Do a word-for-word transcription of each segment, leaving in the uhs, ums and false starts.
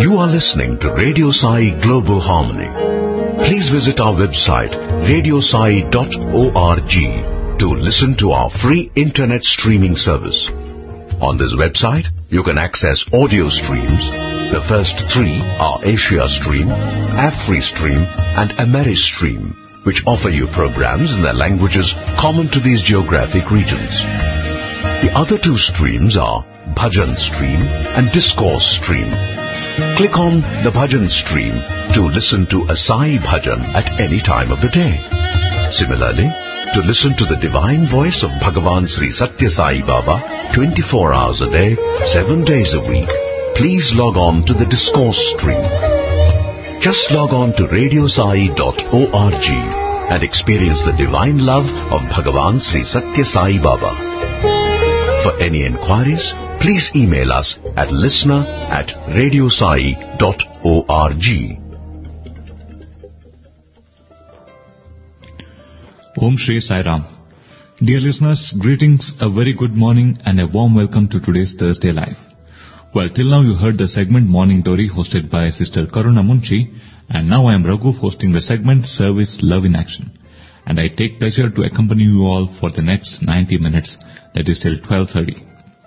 You are listening to Radio Sai Global Harmony. Please visit our website radio sai dot org to listen to our free internet streaming service. On this website, you can access audio streams. The first three are Asia Stream, AfriStream and AmeriStream, which offer you programs in the languages common to these geographic regions. The other two streams are Bhajan Stream and Discourse Stream. Click on the Bhajan Stream to listen to a Sai Bhajan at any time of the day. Similarly, to listen to the divine voice of Bhagavan Sri Satya Sai Baba twenty-four hours a day, seven days a week, please log on to the Discourse Stream. Just log on to radio sai dot org and experience the divine love of Bhagavan Sri Satya Sai Baba. For any inquiries, please email us at listener at radio sai dot org. Om Shri Sai Ram. Dear listeners, greetings, a very good morning and a warm welcome to today's Thursday Live. Well, till now you heard the segment Morning Glory hosted by Sister Karuna Munshi, and now I am Raghu hosting the segment Service Love in Action. And I take pleasure to accompany you all for the next ninety minutes, that is till twelve thirty.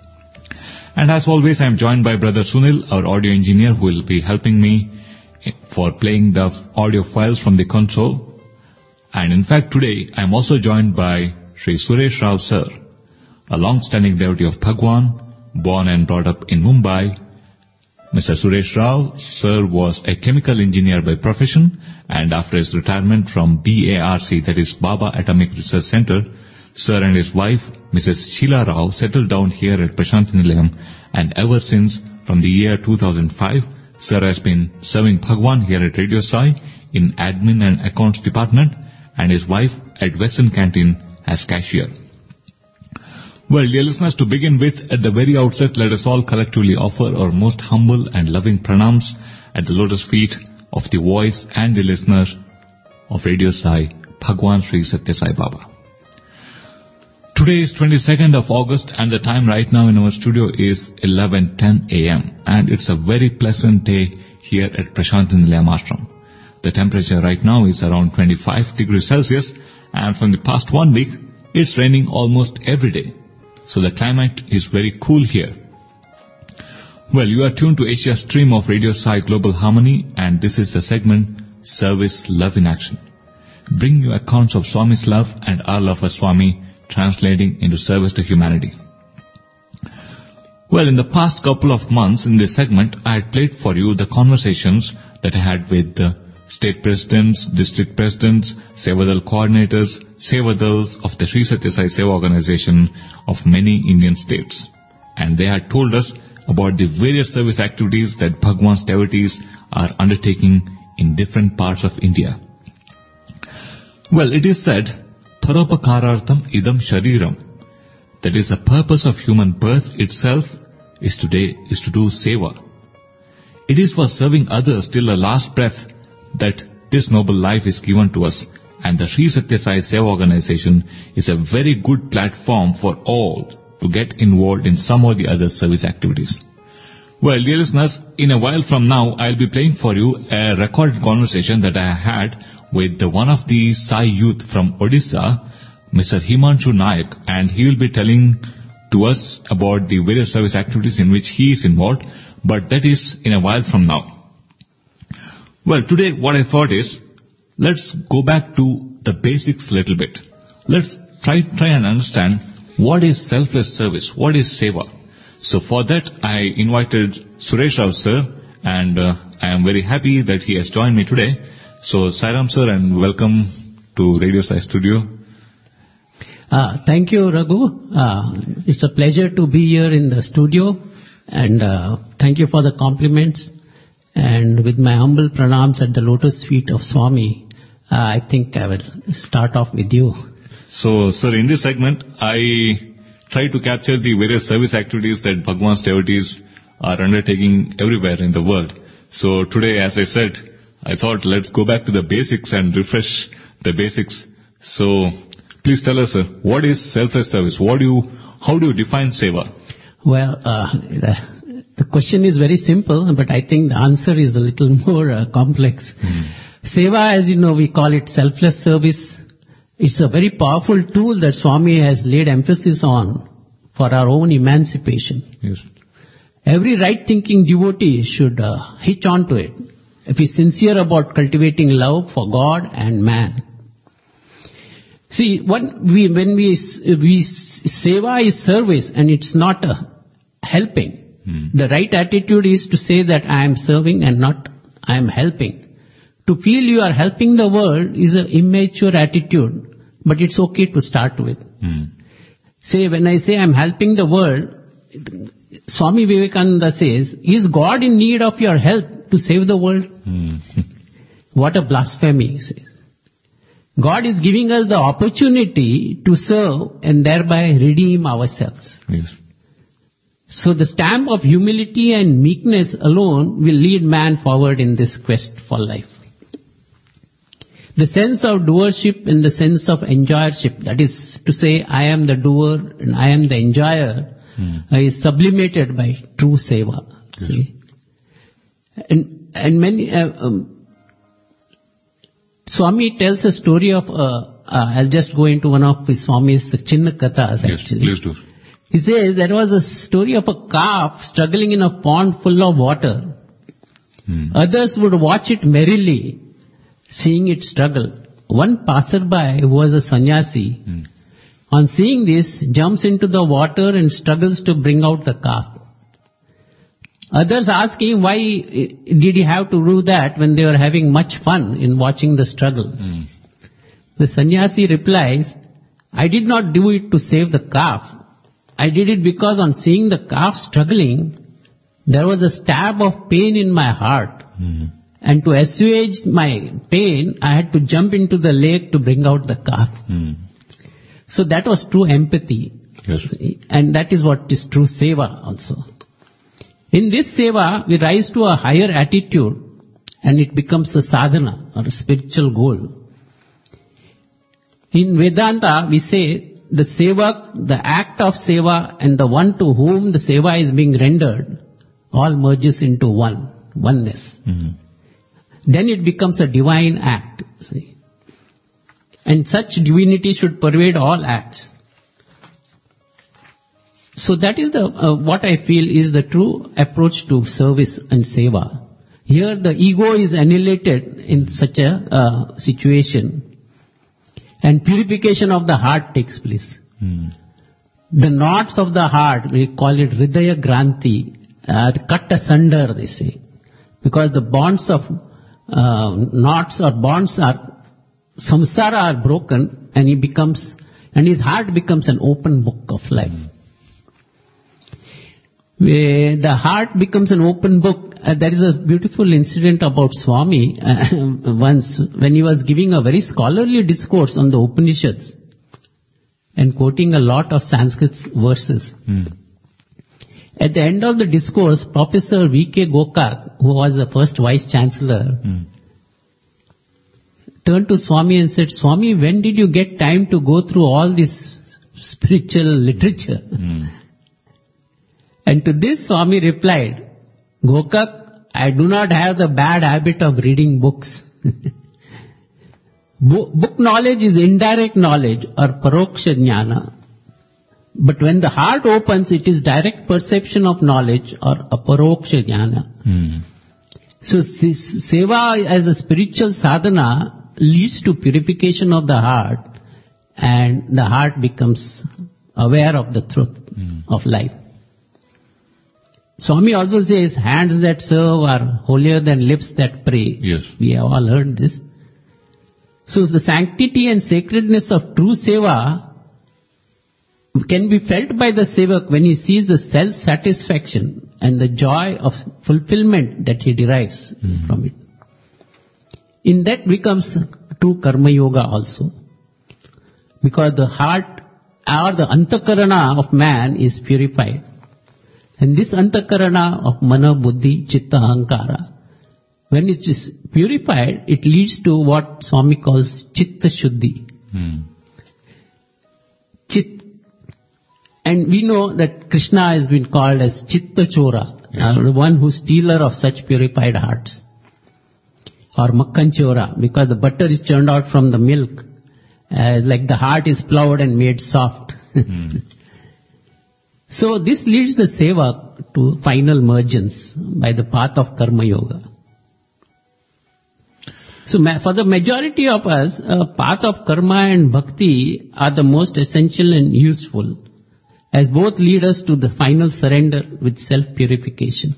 And as always, I am joined by Brother Sunil, our audio engineer, who will be helping me for playing the audio files from the console. And in fact, today I am also joined by Sri Suresh Rao Sir, a long-standing devotee of Bhagwan, born and brought up in Mumbai. Mister Suresh Rao Sir was a chemical engineer by profession, and after his retirement from B A R C, that is Baba Atomic Research Center, Sir and his wife, Missus Sheila Rao, settled down here at Prashanthi Nilayam, and ever since, from the year two thousand five, Sir has been serving Bhagwan here at Radio Sai in Admin and Accounts Department, and his wife at Western Canteen as cashier. Well, dear listeners, to begin with, at the very outset, let us all collectively offer our most humble and loving pranams at the lotus feet of the voice and the listener of Radio Sai, Bhagwan Sri Satya Sai Baba. Today is twenty-second of August, and the time right now in our studio is eleven ten a.m. and it's a very pleasant day here at Prashanthi Nilayam Ashram. The temperature right now is around twenty-five degrees Celsius, and from the past one week, it's raining almost every day. So the climate is very cool here. Well, you are tuned to Asia Stream of Radio Sai Global Harmony, and this is the segment Service Love in Action. Bring you accounts of Swami's love and our love for Swami, translating into service to humanity. Well, in the past couple of months in this segment, I had played for you the conversations that I had with the state presidents, district presidents, Sevadal coordinators, Sevadals of the Sri Satya Sai Seva organization of many Indian states. And they had told us about the various service activities that Bhagwan's devotees are undertaking in different parts of India. Well, it is said, Paropakarartham idam shariram. That is, the purpose of human birth itself is today is to do seva. It is for serving others till the last breath that this noble life is given to us, and the Sri Satya Sai Seva organization is a very good platform for all to get involved in some or the other service activities. Well, dear listeners, in a while from now, I'll be playing for you a recorded conversation that I had with the one of the Sai youth from Odisha, Mister Himanshu Nayak, and he will be telling to us about the various service activities in which he is involved, but that is in a while from now. Well, today what I thought is, let's go back to the basics a little bit. Let's try try and understand what is selfless service, what is seva. So for that, I invited Suresh Rao Sir, and uh, I am very happy that he has joined me today. So, Sairam Sir, and welcome to Radio Sai Studio. Uh, thank you, Raghu. Uh, it's a pleasure to be here in the studio, and uh, thank you for the compliments. And with my humble pranams at the lotus feet of Swami, uh, I think I will start off with you. So, sir, in this segment, I try to capture the various service activities that Bhagwan's devotees are undertaking everywhere in the world. So today, as I said, I thought let's go back to the basics and refresh the basics. So please tell us, sir, what is selfless service? What do you, how do you define seva? Well, uh, the, The question is very simple, but I think the answer is a little more uh, complex. Mm. Seva, as you know, we call it selfless service. It's a very powerful tool that Swami has laid emphasis on for our own emancipation. Yes. Every right-thinking devotee should uh, hitch on to it if he's sincere about cultivating love for God and man. See, when we, when we, we seva is service and it's not a helping. Hmm. The right attitude is to say that I am serving and not I am helping. To feel you are helping the world is an immature attitude, but it's okay to start with. Hmm. Say, when I say I am helping the world, Swami Vivekananda says, is God in need of your help to save the world? Hmm. What a blasphemy, he says. God is giving us the opportunity to serve and thereby redeem ourselves. Yes. So the stamp of humility and meekness alone will lead man forward in this quest for life. The sense of doership and the sense of enjoyership, that is to say, I am the doer and I am the enjoyer, Hmm. uh, is sublimated by true seva. Yes. See? And, and many, uh, um, Swami tells a story of, uh, uh, I'll just go into one of his Swami's Chinna Kathas Yes, actually. please do. He says there was a story of a calf struggling in a pond full of water. Hmm. Others would watch it merrily, seeing it struggle. One passerby, who was a sannyasi, Hmm. on seeing this, jumps into the water and struggles to bring out the calf. Others ask him why did he have to do that when they were having much fun in watching the struggle. Hmm. The sannyasi replies, I did not do it to save the calf. I did it because on seeing the calf struggling, there was a stab of pain in my heart. Hmm. And to assuage my pain, I had to jump into the lake to bring out the calf. Hmm. So that was true empathy. Yes. And that is what is true seva also. In this seva, we rise to a higher attitude and it becomes a sadhana or a spiritual goal. In Vedanta, we say the sevak, the act of seva and the one to whom the seva is being rendered all merges into one, oneness. Hmm. Then it becomes a divine act. See? And such divinity should pervade all acts. So that is the uh, what I feel is the true approach to service and seva. Here the ego is annihilated in such a uh, situation, and purification of the heart takes place. Hmm. The knots of the heart, we call it Hridaya Granthi, are cut asunder, they say, because the bonds of uh, knots or bonds are samsara are broken, and he becomes, and his heart becomes an open book of life. Where the heart becomes an open book. Uh, there is a beautiful incident about Swami uh, once when he was giving a very scholarly discourse on the Upanishads and quoting a lot of Sanskrit verses. Hmm. At the end of the discourse, Professor V K Gokak, who was the first Vice Chancellor, Hmm. turned to Swami and said, Swami, when did you get time to go through all this spiritual literature? Hmm. And to this Swami replied, Gokak, I do not have the bad habit of reading books. Bo- book knowledge is indirect knowledge or paroksha jnana. But when the heart opens, it is direct perception of knowledge or aparoksha jnana. Hmm. So s- seva as a spiritual sadhana leads to purification of the heart, and the heart becomes aware of the truth Hmm. of life. Swami also says, hands that serve are holier than lips that pray. Yes. We have all heard this. So the sanctity and sacredness of true seva can be felt by the sevak when he sees the self-satisfaction and the joy of fulfillment that he derives Mhm. from it. In that becomes true karma yoga also. Because the heart or the antakarana of man is purified. And this antakarana of mana, buddhi, chitta, ahankara, when it is purified, it leads to what Swami calls chitta shuddhi. Hmm. Chit. And we know that Krishna has been called as Chitta Chora, Yes. uh, the one who's stealer of such purified hearts. Or Makkan Chora, because the butter is churned out from the milk, uh, like the heart is ploughed and made soft. Mm. So this leads the sevak to final emergence by the path of Karma Yoga. So ma- for the majority of us, uh, path of karma and bhakti are the most essential and useful, as both lead us to the final surrender with self-purification.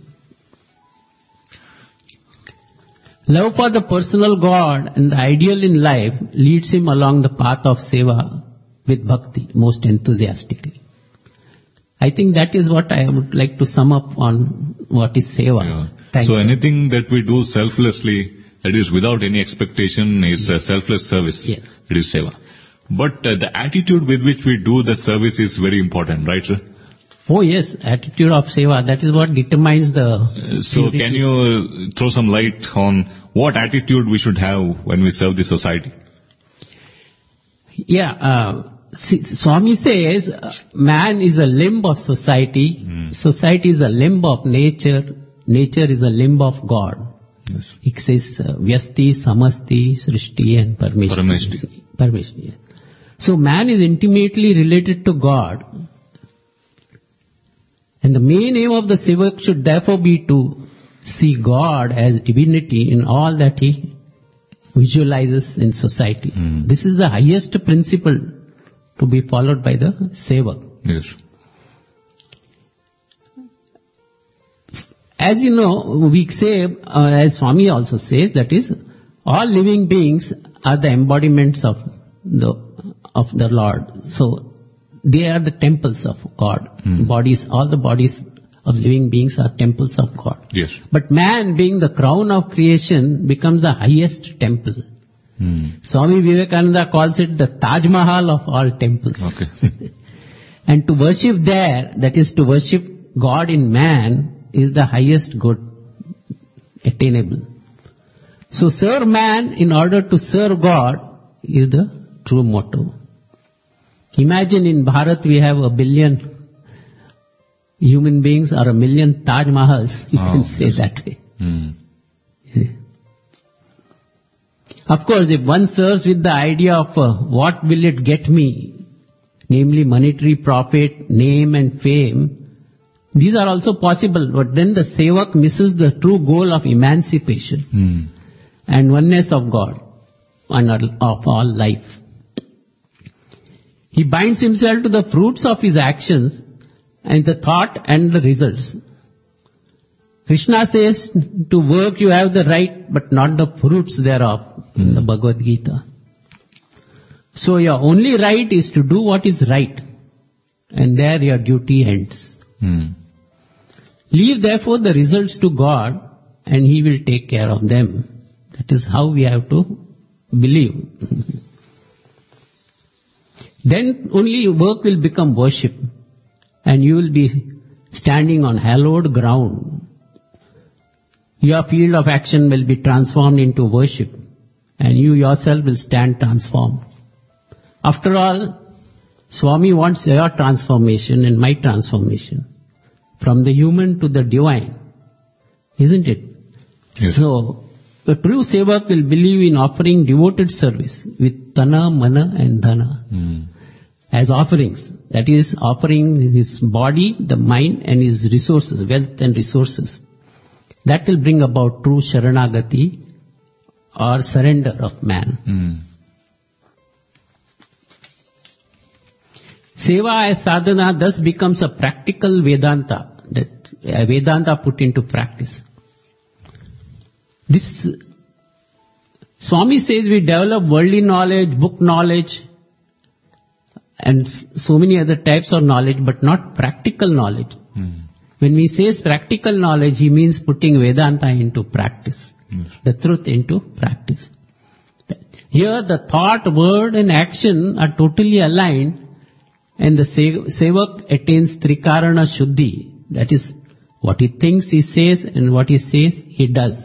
Love for the personal God and the ideal in life leads him along the path of seva with bhakti most enthusiastically. I think that is what I would like to sum up on what is seva. Yeah. Thank So you. anything that we do selflessly, that is without any expectation, is a selfless service. Yes. It is seva. But uh, the attitude with which we do the service is very important, right, sir? Oh yes, attitude of seva, that is what determines the... Uh, So purity. can you uh, throw some light on what attitude we should have when we serve the society? Yeah, uh, see, Swami says, uh, man is a limb of society, Hmm. society is a limb of nature, nature is a limb of God. Yes. He says, uh, Vyasti, Samasti, Srishti and Parmeshti. Parameshti. Parmeshti, yeah. So man is intimately related to God. And the main aim of the sevak should therefore be to see God as divinity in all that he visualizes in society. Hmm. This is the highest principle to be followed by the sevak. Yes. As you know, we say, uh, as Swami also says, that is, all living beings are the embodiments of the of the Lord. So they are the temples of God. Hmm. Bodies, all the bodies of living beings are temples of God. Yes. But man, being the crown of creation, becomes the highest temple. Hmm. Swami Vivekananda calls it the Taj Mahal of all temples. Okay. And to worship there, that is to worship God in man, is the highest good attainable. So serve man in order to serve God is the true motto. Imagine in Bharat we have a billion human beings or a million Taj Mahals, you Oh, can say yes. that way. Hmm. Of course, if one serves with the idea of uh, what will it get me, namely monetary profit, name and fame, these are also possible, but then the sevak misses the true goal of emancipation Hmm. and oneness of God and of all life. He binds himself to the fruits of his actions and the thought and the results. Krishna says, to work you have the right, but not the fruits thereof, in the Bhagavad Gita. So your only right is to do what is right, and there your duty ends. Hmm. Leave therefore the results to God, and He will take care of them. That is how we have to believe. Then only work will become worship, and you will be standing on hallowed ground. Your field of action will be transformed into worship, and you yourself will stand transformed. After all, Swami wants your transformation and my transformation, from the human to the divine, isn't it? Yes. So, the true sevak will believe in offering devoted service with tana, mana and dhana Hmm. as offerings. That is, offering his body, the mind and his resources, wealth and resources. That will bring about true sharanagati or surrender of man. Hmm. Seva as sadhana thus becomes a practical Vedanta, that a Vedanta put into practice. This, Swami says we develop worldly knowledge, book knowledge, and s- so many other types of knowledge, but not practical knowledge. Hmm. When we say practical knowledge, he means putting Vedanta into practice, Yes. the truth into practice. Here the thought, word and action are totally aligned, and the se- sevak attains trikarana shuddhi. That is, what he thinks he says, and what he says he does.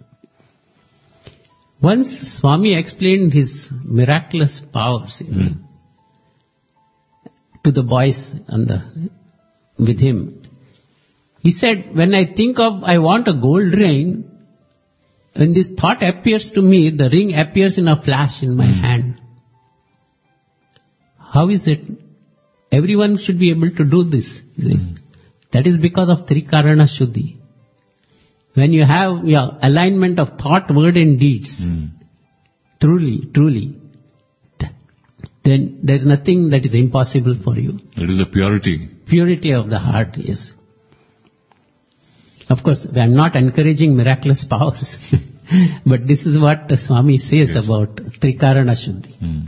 Once Swami explained his miraculous powers. You know. to the boys on the, with him. He said, when I think of, I want a gold ring, when this thought appears to me, the ring appears in a flash in my mm. hand. How is it? Everyone should be able to do this. Mm. That is because of Trikarana Shuddhi. When you have your alignment of thought, word and deeds, mm. truly, truly, then there is nothing that is impossible for you. It is the purity. Purity of the heart, yes. Of course, I am not encouraging miraculous powers, but this is what Swami says yes. about Trikarana Shuddhi. Mm.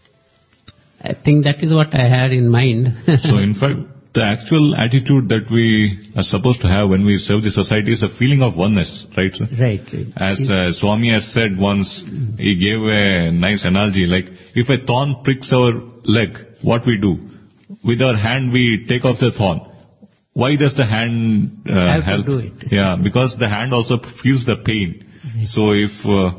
I think that is what I had in mind. So in fact, the actual attitude that we are supposed to have when we serve the society is a feeling of oneness, right, sir? Right, right. As uh, Swami has said once, mm. he gave a nice analogy, like if a thorn pricks our leg, what we do? With our hand we take off the thorn. Why does the hand uh, have help? To do it. Yeah, because the hand also feels the pain. Right. So if uh,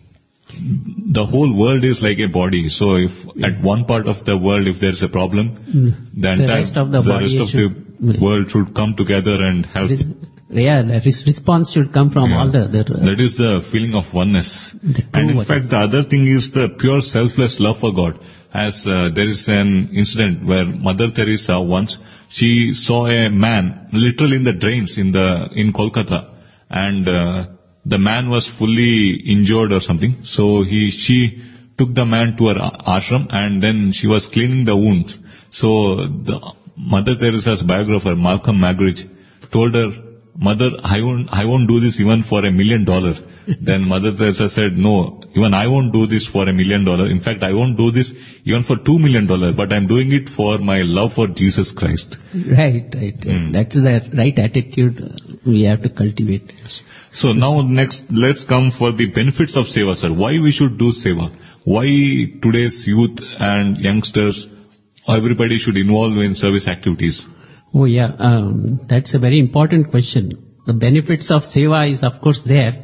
the whole world is like a body, so if yeah. at one part of the world if there is a problem, mm. the, the entire rest of the, the, rest of should, the world should come together and help. Res- yeah, the res- response should come from yeah. all the... the uh, that is the feeling of oneness. And in fact, the other thing is the pure selfless love for God. As uh, there is an incident where Mother Teresa once, she saw a man literally in the drains in the in Kolkata, and uh, the man was fully injured or something. So he she took the man to her ashram, and then she was cleaning the wounds. So the Mother Teresa's biographer Malcolm Magridge told her, "Mother, I won't I won't do this even for a million dollars." Then Mother Teresa said, "No, even I won't do this for a million dollars. In fact, I won't do this even for two million dollars, but I'm doing it for my love for Jesus Christ." Right, right. Mm. That's the right attitude we have to cultivate. So now next, let's come for the benefits of Seva, sir. Why we should do Seva? Why today's youth and youngsters, everybody should involve in service activities? Oh yeah, um, that's a very important question. The benefits of Seva is of course there.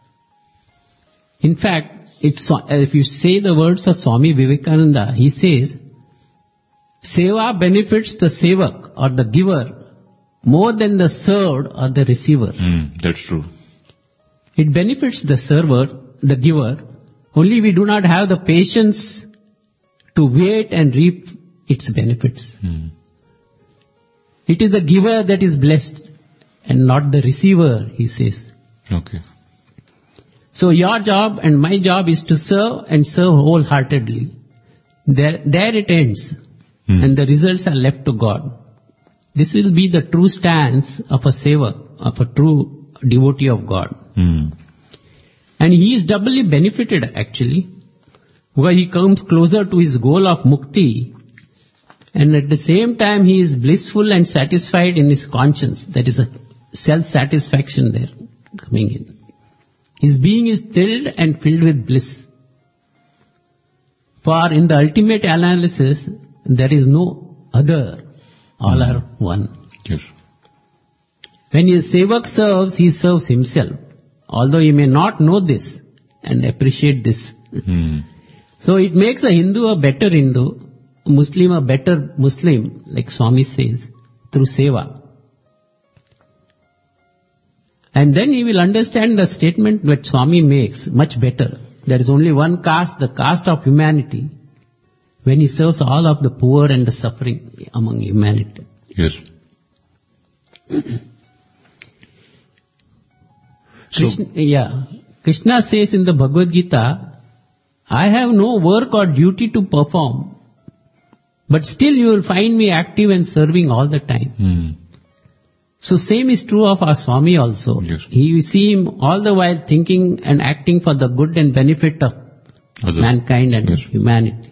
In fact, it's, if you say the words of Swami Vivekananda, he says, Seva benefits the sevak or the giver more than the served or the receiver. Mm, that's true. It benefits the server, the giver, only we do not have the patience to wait and reap its benefits. Mm. It is the giver that is blessed and not the receiver, he says. Okay. So your job and my job is to serve and serve wholeheartedly. There, there it ends. Mm. And the results are left to God. This will be the true stance of a seva, of a true devotee of God. Mm. And he is doubly benefited actually, where he comes closer to his goal of mukti, and at the same time he is blissful and satisfied in his conscience. That is a self-satisfaction there coming in. His being is thrilled and filled with bliss. For in the ultimate analysis, there is no other. All mm. are one. Yes. When his sevak serves, he serves himself. Although he may not know this and appreciate this. Mm. So it makes a Hindu a better Hindu, a Muslim a better Muslim, like Swami says, through seva. And then he will understand the statement that Swami makes much better. There is only one caste, the caste of humanity, when he serves all of the poor and the suffering among humanity. Yes. Krishna, so, yeah. Krishna says in the Bhagavad Gita, I have no work or duty to perform, but still you will find me active and serving all the time. Hmm. So same is true of our Swami also. Yes. He, you see him all the while thinking and acting for the good and benefit of Others. mankind and yes. humanity.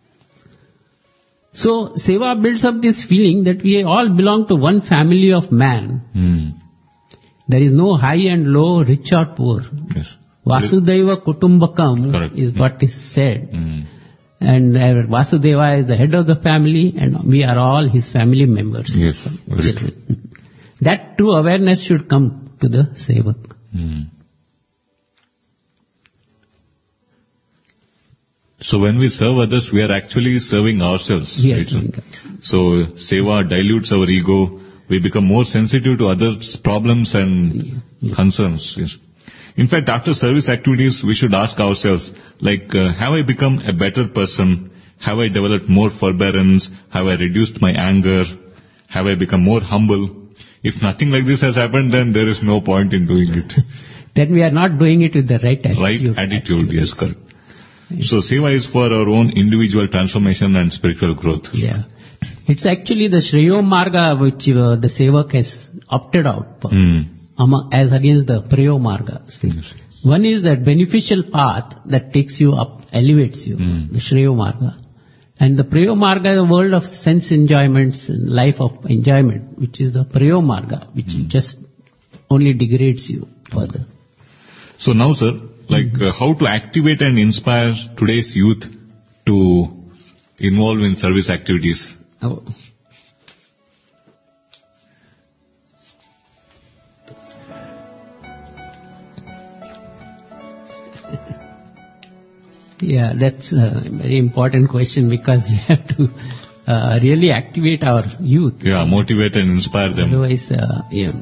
So Seva builds up this feeling that we all belong to one family of man. Hmm. There is no high and low, rich or poor. Yes. Vasudeva Kutumbakam Correct. is mm. what is said. Mm. And uh, Vasudeva is the head of the family and we are all his family members. Yes, very true. That true awareness should come to the sevak. Mm. So when we serve others, we are actually serving ourselves. We are right, serving sir? ourselves. So seva dilutes our ego. We become more sensitive to others' problems and Yeah, yeah. concerns. Yes. In fact, after service activities, we should ask ourselves, like, uh, have I become a better person? Have I developed more forbearance? Have I reduced my anger? Have I become more humble? If nothing like this has happened, then there is no point in doing it. Then we are not doing it with the right attitude. Right attitude, yes, correct. So seva is for our own individual transformation and spiritual growth. Yeah. It's actually the Shreyo Marga which uh, the Sevak has opted out for, Mm. among, as against the Prayo Marga. See. Yes. One is that beneficial path that takes you up, elevates you, Mm. the Shreyo Marga. And the Prayo Marga is a world of sense enjoyments and life of enjoyment, which is the Prayo Marga, which Mm. just only degrades you further. So now, sir, like uh, how to activate and inspire today's youth to involve in service activities? Oh. Yeah, that's a very important question because we have to uh, really activate our youth. Yeah, motivate and inspire them. Otherwise, uh, yeah.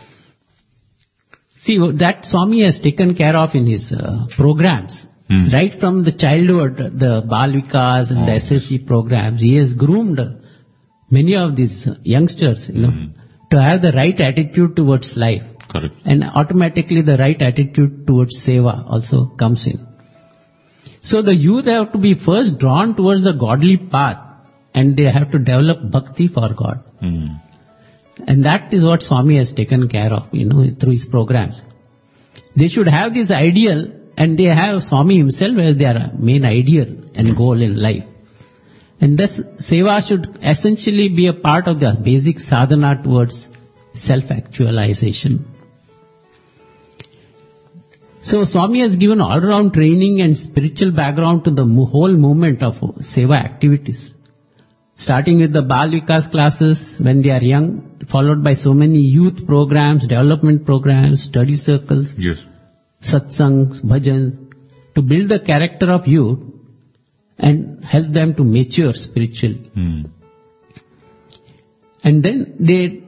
See, that Swami has taken care of in his uh, programs. Hmm. Right from the childhood, the Bal Vikas and Oh, the S S C programs, he has groomed many of these youngsters, you know, Hmm. to have the right attitude towards life. Correct. And automatically the right attitude towards seva also comes in. So the youth have to be first drawn towards the godly path and they have to develop bhakti for God. Mm. And that is what Swami has taken care of, you know, through his programs. They should have this ideal and they have Swami himself as their main ideal and goal in life. And thus seva should essentially be a part of the basic sadhana towards self-actualization. So Swami has given all-round training and spiritual background to the mo- whole movement of seva activities. Starting with the Bal Vikas classes when they are young, followed by so many youth programs, development programs, study circles, Yes. satsangs, bhajans, to build the character of youth and help them to mature spiritually. Mm. And then they,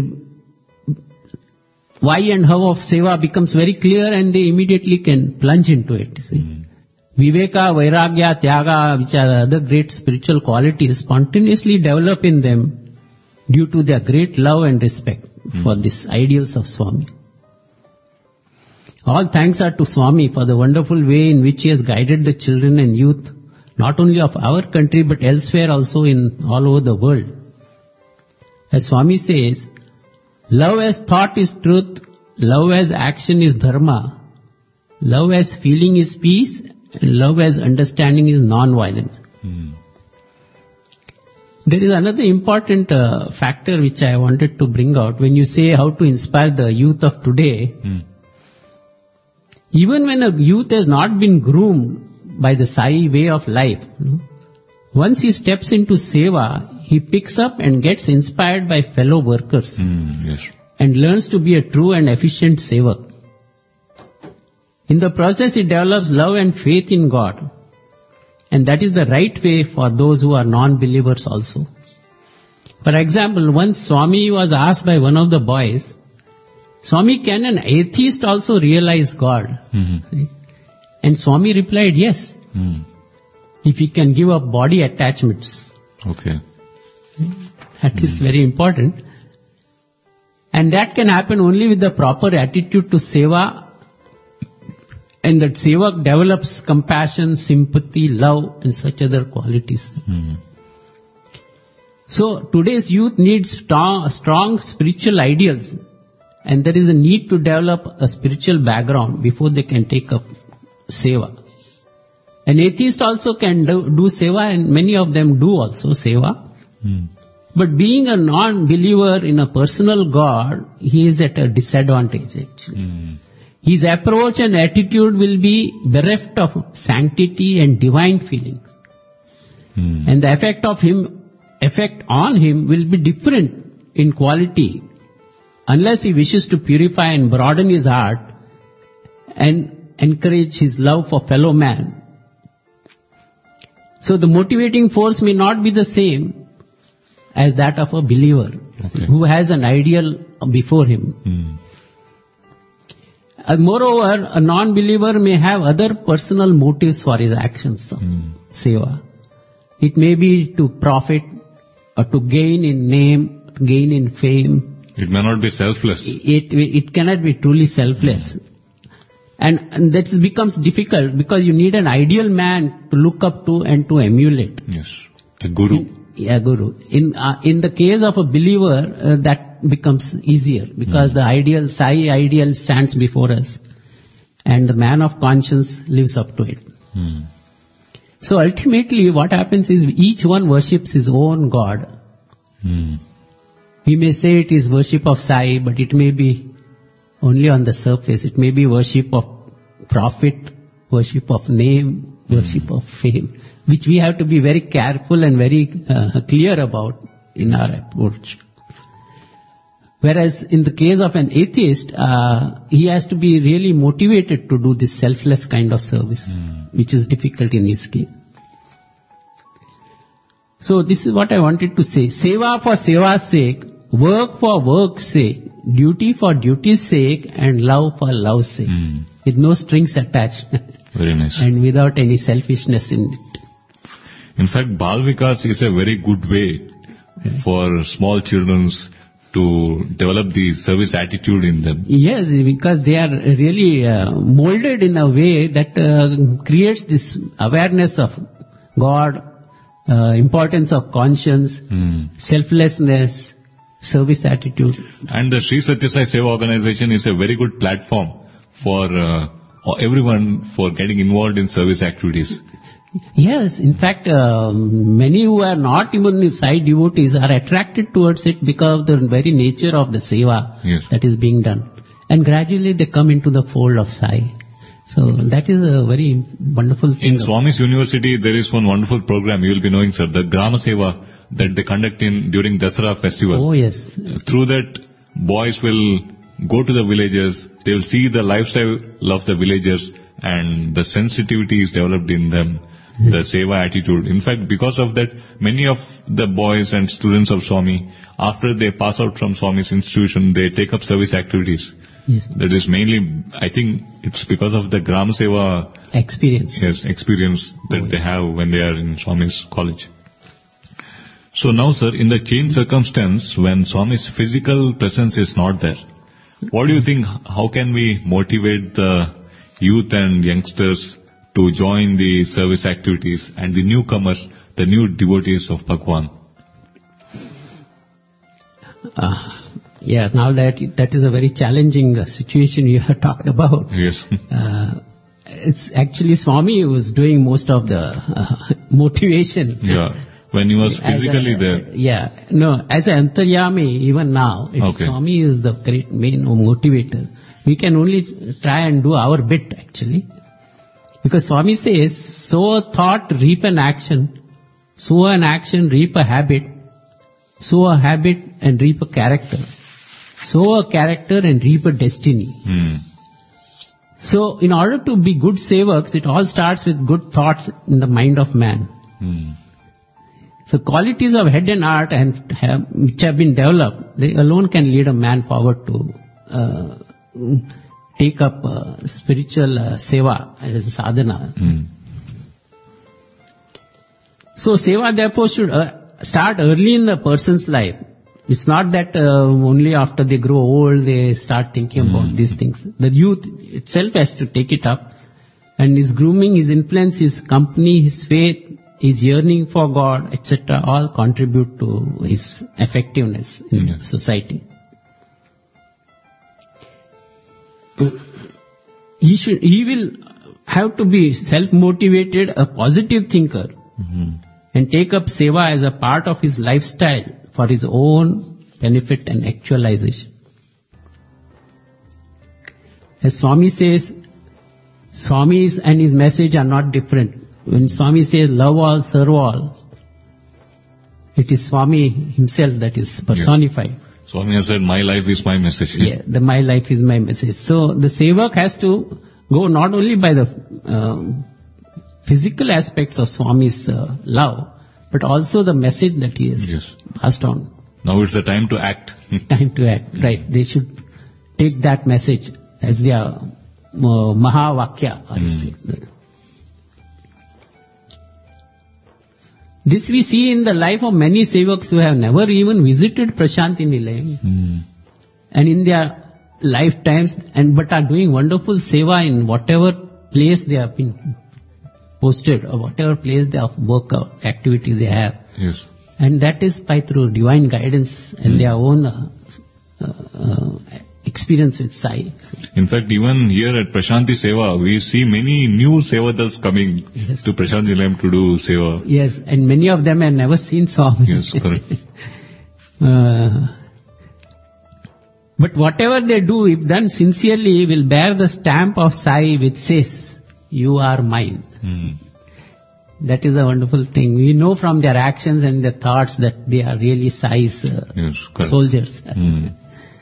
why and how of seva becomes very clear and they immediately can plunge into it. You see. Mm. Viveka, Vairagya, Tyaga, which are other great spiritual qualities, spontaneously develop in them due to their great love and respect Mm. for these ideals of Swami. All thanks are to Swami for the wonderful way in which he has guided the children and youth, not only of our country but elsewhere also in all over the world. As Swami says, love as thought is truth, love as action is dharma, love as feeling is peace, and love as understanding is non-violence. Mm. There is another important uh, factor which I wanted to bring out. When you say how to inspire the youth of today, Mm. even when a youth has not been groomed by the Sai way of life, you know, once he steps into seva, he picks up and gets inspired by fellow workers Mm. Yes. and learns to be a true and efficient sevak. In the process, he develops love and faith in God. And that is the right way for those who are non-believers also. For example, once Swami was asked by one of the boys, Swami, can an atheist also realize God? Mm-hmm. See? And Swami replied, yes, Mm. if he can give up body attachments. Okay. That is very important. And that can happen only with the proper attitude to seva, and that seva develops compassion, sympathy, love and such other qualities. Mm. So today's youth needs strong, strong spiritual ideals, and there is a need to develop a spiritual background before they can take up seva. An atheist also can do, do seva, and many of them do also seva. Mm. But being a non-believer in a personal God, he is at a disadvantage actually. Mm. His approach and attitude will be bereft of sanctity and divine feelings. Mm. And the effect of him, effect on him will be different in quality unless he wishes to purify and broaden his heart and encourage his love for fellow man. So the motivating force may not be the same as that of a believer Okay. who has an ideal before him. Hmm. Uh, moreover, a non-believer may have other personal motives for his actions of Hmm. seva. It may be to profit or to gain in name, gain in fame. It may not be selfless. It, it cannot be truly selfless. And, and that becomes difficult because you need an ideal man to look up to and to emulate. Yes. A guru. Yeah, Guru. In uh, in the case of a believer, uh, that becomes easier because the ideal, Sai ideal stands before us and the man of conscience lives up to it. Hmm. So ultimately what happens is each one worships his own God. Hmm. We may say it is worship of Sai, but it may be only on the surface. It may be worship of profit, worship of name, worship of fame, which we have to be very careful and very uh, clear about in our approach. Whereas in the case of an atheist, uh, he has to be really motivated to do this selfless kind of service, which is difficult in his case. So this is what I wanted to say. Seva for seva's sake, work for work's sake, duty for duty's sake, and love for love's sake. Hmm. With no strings attached Very nice. and without any selfishness in it. In fact, Bal Vikas is a very good way for small children to develop the service attitude in them. Yes, because they are really uh, molded in a way that uh, creates this awareness of God, uh, importance of conscience, Hmm. selflessness, service attitude. And the Sri Satya Sai Seva organization is a very good platform for uh, everyone for getting involved in service activities. Yes, in fact, uh, many who are not even Sai devotees are attracted towards it because of the very nature of the seva Yes. that is being done. And gradually they come into the fold of Sai. So that is a very wonderful thing. In Swami's University, there is one wonderful program, you will be knowing, sir, the Grama Seva that they conduct in during Dasara festival. Oh yes. Through that, boys will go to the villages, they will see the lifestyle of the villagers and the sensitivity is developed in them, the seva attitude. In fact, because of that, many of the boys and students of Swami, after they pass out from Swami's institution, they take up service activities. Yes. That is mainly, I think, it's because of the Gram Seva Experience. yes, experience that Oh, they have when they are in Swami's college. So now, sir, in the change circumstance, when Swami's physical presence is not there, what do you think, how can we motivate the youth and youngsters to join the service activities and the newcomers, the new devotees of Bhagwan? Uh, yeah, now that that is a very challenging uh, situation you have talked about. Yes. Uh, it's actually Swami who was doing most of the uh, motivation. Yeah. When he was As physically a- there. Yeah, no, as an Antaryami, even now, it's Okay. Swami is the great main motivator. We can only try and do our bit actually. Because Swami says, sow a thought, reap an action. Sow an action, reap a habit. Sow a habit and reap a character. Sow a character and reap a destiny. Hmm. So in order to be good sevaks, it all starts with good thoughts in the mind of man. Hmm. So qualities of head and heart and have, which have been developed, they alone can lead a man forward to uh, take up uh, spiritual uh, seva as a sadhana. Hmm. So seva therefore should uh, start early in the person's life. It's not that uh, only after they grow old they start thinking Hmm. about these things. The youth itself has to take it up, and his grooming, his influence, his company, his faith, his yearning for God, et cetera, all contribute to his effectiveness in Yeah. society. He should, he will have to be self-motivated, a positive thinker, Hmm. and take up seva as a part of his lifestyle for his own benefit and actualization. As Swami says, Swami and his message are not different. When Swami says love all, serve all, it is Swami himself that is personified. Swami has said, my life is my message. Yeah, the my life is my message. So the sevak has to go not only by the uh, physical aspects of Swami's uh, love, but also the message that he has Yes. passed on. Now it's the time to act. Time to act, right? They should take that message as their uh, Mahavakya, I would say. This we see in the life of many sevaks who have never even visited Prashanti Nilayam, Mm. and in their lifetimes, and but are doing wonderful seva in whatever place they have been posted, or whatever place they have work or activity they have. Yes. And that is by through divine guidance and Mm. their own uh, uh, experience with Sai. In fact, even here at Prashanti Seva, we see many new Sevadals coming Yes. to Prashanti Nilayam to do Seva. Yes, and many of them have never seen Swami. Yes, correct. uh, but whatever they do, if done sincerely, will bear the stamp of Sai which says, "You are mine." Mm. That is a wonderful thing. We know from their actions and their thoughts that they are really Sai's uh, Yes, correct. soldiers. Mm.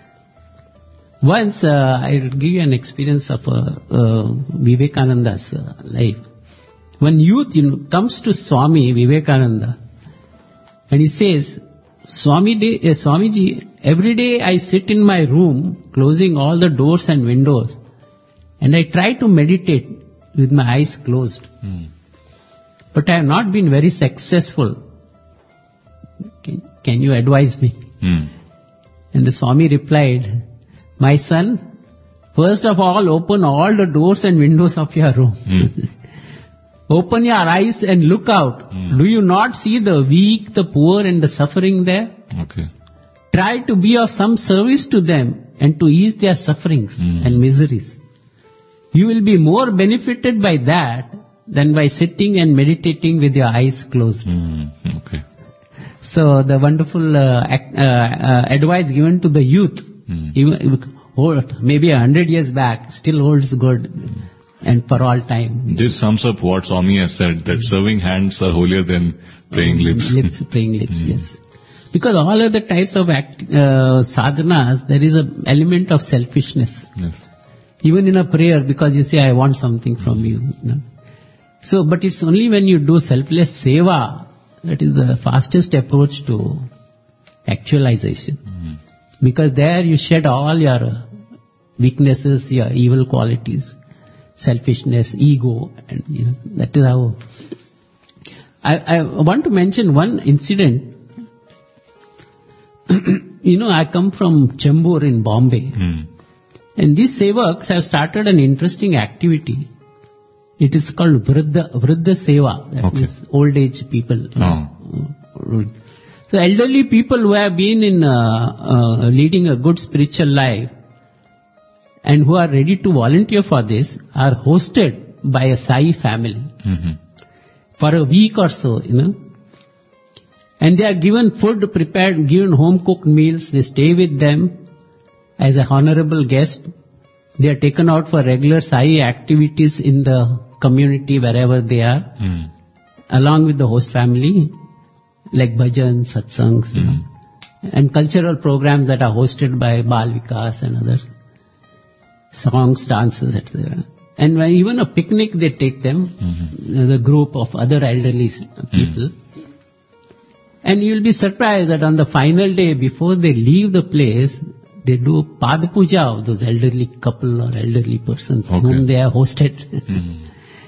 Once, uh, I will give you an experience of uh, uh, Vivekananda's uh, life. When youth you know, comes to Swami Vivekananda, and he says, Swami de, uh, Swamiji, every day I sit in my room, closing all the doors and windows, and I try to meditate with my eyes closed. Mm. But I have not been very successful. Can, can you advise me? Mm. And the Swami replied, my son, first of all open all the doors and windows of your room. Mm. Open your eyes and look out. Mm. Do you not see the weak, the poor and the suffering there? Okay. Try to be of some service to them and to ease their sufferings Mm. and miseries. You will be more benefited by that than by sitting and meditating with your eyes closed. Mm. Okay. So the wonderful uh, ac- uh, uh, advice given to the youth, Mm. even, hold, maybe a hundred years back, still holds good and for all time. This sums up what Swami has said, that serving hands are holier than praying lips. Lips, praying lips, Mm. yes. Because all other types of act, uh, sadhanas, there is an element of selfishness. Yes. Even in a prayer, because you say, I want something from you. you know. So, but it's only when you do selfless seva that is the fastest approach to actualization. Mm. Because there you shed all your weaknesses, your evil qualities, selfishness, ego, and you know, that is how. I, I want to mention one incident. You know, I come from Chembur in Bombay. Mm. And these sevaks have started an interesting activity. It is called Vriddha, Vriddha Seva. That Okay. is old age people. Oh. So elderly people who have been in uh, uh, leading a good spiritual life and who are ready to volunteer for this are hosted by a Sai family Mm-hmm. for a week or so, you know. And they are given food prepared, given home cooked meals. They stay with them as a honorable guest. They are taken out for regular Sai activities in the community wherever they are, Mm. along with the host family, like bhajans, satsangs, you know, and cultural programs that are hosted by Bal Vikas and others, songs, dances, et cetera. And when even a picnic they take them, Mm-hmm. the group of other elderly people. And you will be surprised that on the final day, before they leave the place, they do Pad Puja of those elderly couple or elderly persons Okay. whom they have hosted. Mm.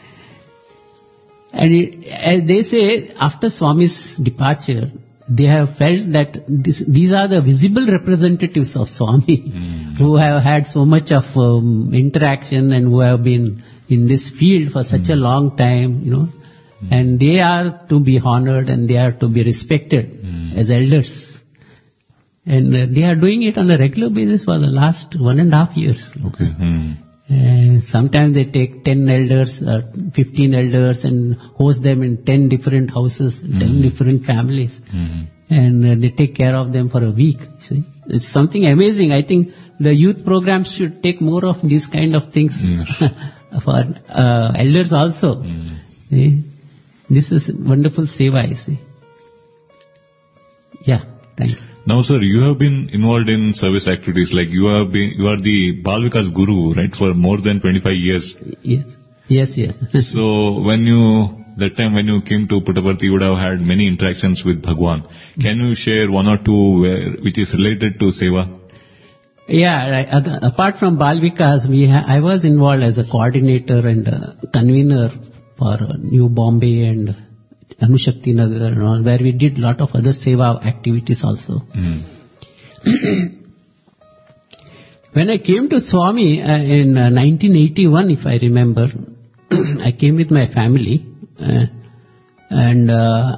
And it, as they say, after Swami's departure, they have felt that this, these are the visible representatives of Swami, Mm. who have had so much of um, interaction and who have been in this field for such a long time, you know. And they are to be honored and they are to be respected Mm. as elders. And uh, they are doing it on a regular basis for the last one and a half years. Okay. Mm. Uh, sometimes they take ten elders, uh, fifteen elders and host them in ten different houses, ten different families. Mm. And uh, they take care of them for a week. See? It's something amazing. I think the youth programs should take more of these kind of things Yes. for uh, elders also. Mm. See? This is wonderful seva, I see. Yeah, thank you. Now, sir, you have been involved in service activities, like you have been, you are the Bal Vikas Guru, right, for more than twenty-five years. Yes. Yes, yes. So when you, that time when you came to Puttaparthi, you would have had many interactions with Bhagwan. Can you share one or two where, which is related to Seva? Yeah, right. Other, apart from Bal Vikas, we ha- I was involved as a coordinator and a convener for New Bombay and Anushakti Nagar and all, where we did lot of other Seva activities also. Mm. When I came to Swami uh, in uh, nineteen eighty-one, if I remember, I came with my family uh, and uh,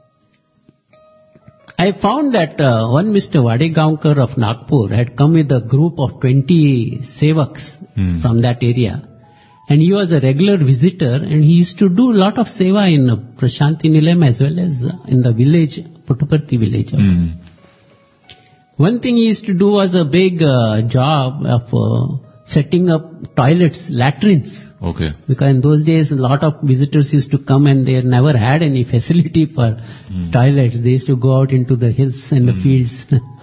I found that uh, one Mister Vadegaonkar of Nagpur had come with a group of twenty sevaks Hmm. from that area. And he was a regular visitor and he used to do a lot of seva in uh, Prashanti Nilayam as well as uh, in the village, Puttaparthi village also. Mm. One thing he used to do was a big uh, job of uh, setting up toilets, latrines. Okay. Because in those days, a lot of visitors used to come and they never had any facility for Mm. toilets. They used to go out into the hills and the fields.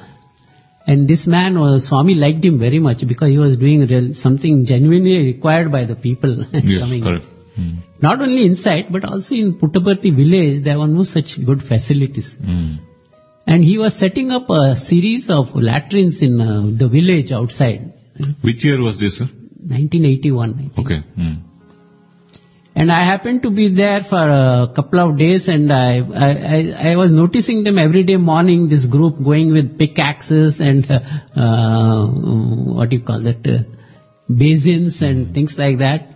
And this man, was, Swami liked him very much because he was doing real, something genuinely required by the people Yes, coming. correct. Mm. Not only inside, but also in Puttaparthi village, there were no such good facilities. Mm. And he was setting up a series of latrines in uh, the village outside. Which year was this, sir? nineteen eighty-one, I think. Okay. Mm. And I happened to be there for a couple of days and I, I, I, I was noticing them every day morning, this group going with pickaxes and, uh, uh, what do you call that, uh, basins and things like that.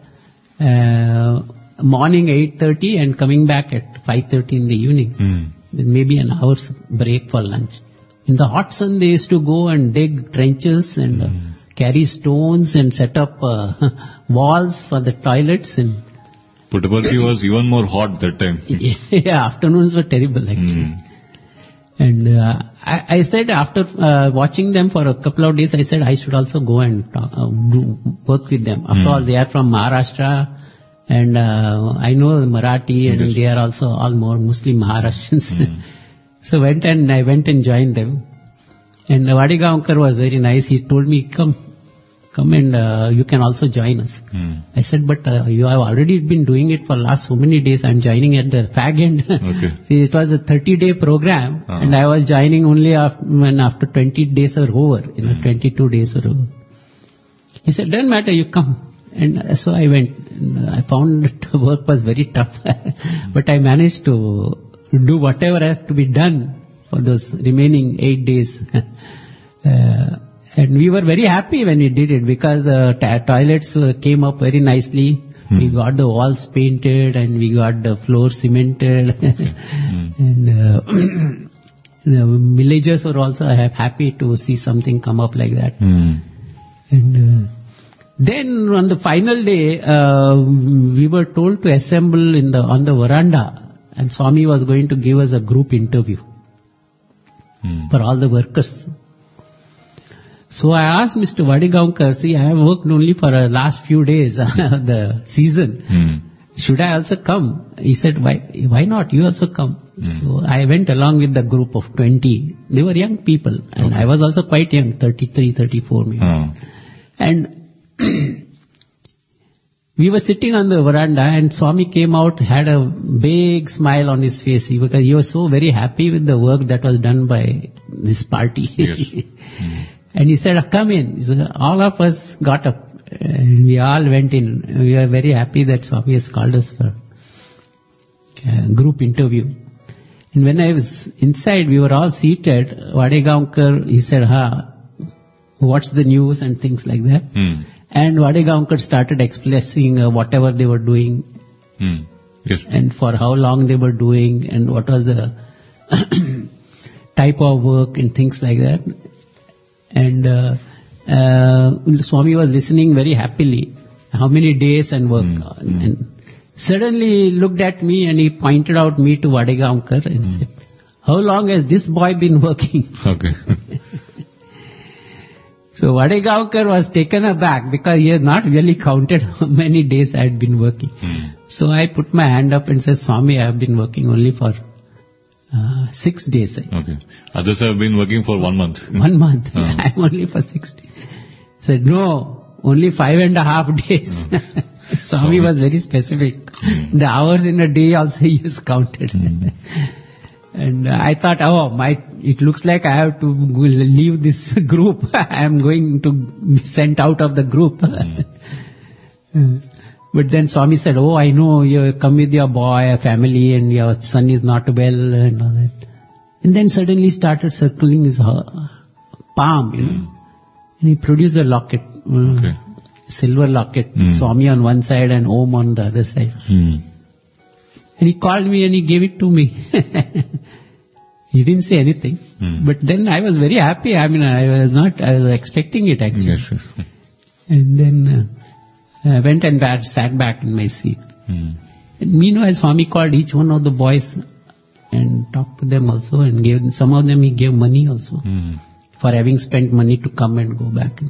Uh, morning eight thirty and coming back at five thirty in the evening. Mm. With maybe an hour's break for lunch. In the hot sun, they used to go and dig trenches and uh, carry stones and set up uh, walls for the toilets. And Puttaparthi was even more hot that time. yeah, afternoons were terrible actually. Mm. And uh, I, I said after uh, watching them for a couple of days, I said I should also go and talk, uh, do, work with them. After Mm. all, they are from Maharashtra. And uh, I know Marathi and Yes. they are also all more Muslim Maharashtrians. Mm. So went and I went and joined them. And Vadegaonkar was very nice. He told me, come, come and uh, you can also join us. Mm. I said, but uh, you have already been doing it for last so many days. I'm joining at the fag end. Okay. See, it was a thirty-day program Uh-huh. and I was joining only after, when after twenty days are over, you know, Mm. twenty-two days are over. He said, doesn't matter, you come. And uh, so I went. And I found that work was very tough. But I managed to do whatever had to be done for those remaining eight days. uh, and we were very happy when we did it because the ta- toilets uh, came up very nicely. Hmm. We got the walls painted and we got the floor cemented. Hmm. And uh, the villagers were also ha- happy to see something come up like that. Mm. And uh, then on the final day, uh, we were told to assemble in the on the veranda, and Swami was going to give us a group interview Mm. for all the workers. So I asked Mister Vadegaonkar, see, I have worked only for the last few days of the season. Mm. Should I also come? He said, why, why not? You also come. Mm. So I went along with the group of twenty. They were young people, and Okay. I was also quite young, thirty-three, thirty-four maybe. Oh. And we were sitting on the veranda and Swami came out, had a big smile on his face because he was so very happy with the work that was done by this party. Yes. Mm. And he said, come in. He said, all of us got up and we all went in. We were very happy that Swami has called us for a group interview. And when I was inside, we were all seated. Vadegaonkar, he said, ha, what's the news and things like that. Mm. And Vadegaonkar started expressing uh, whatever they were doing Mm. Yes. and for how long they were doing and what was the type of work and things like that. And uh, uh, Swami was listening very happily, how many days and work. Mm, mm. And suddenly he looked at me and he pointed out me to Vadegaonkar and Mm. said, how long has this boy been working? Okay. So Vadegaonkar was taken aback because he had not really counted how many days I had been working. Mm. So I put my hand up and said, Swami, I have been working only for uh, six days. Okay. Others have been working for one month. One month. Uh-huh. I'm only for six days. He said, no, only five and a half days. Uh-huh. Swami was very specific. Mm. The hours in a day also he has counted. Mm. And uh, I thought, oh, my, it looks like I have to go leave this group. I am going to be sent out of the group. Mm. uh, but then Swami said, oh, I know you come with your boy, family, and your son is not well, and all that. And then suddenly started circling his uh, palm, you know. Mm. And he produced a locket, uh, okay. silver locket, mm. Swami on one side and Om on the other side. Mm. And he called me and he gave it to me. He didn't say anything. Mm. But then I was very happy. I mean, I was not, I was expecting it actually. Yes, yes. And then uh, I went and back, sat back in my seat. Mm. And meanwhile, Swami called each one of the boys and talked to them also and gave, some of them he gave money also. Mm. For having spent money to come and go back.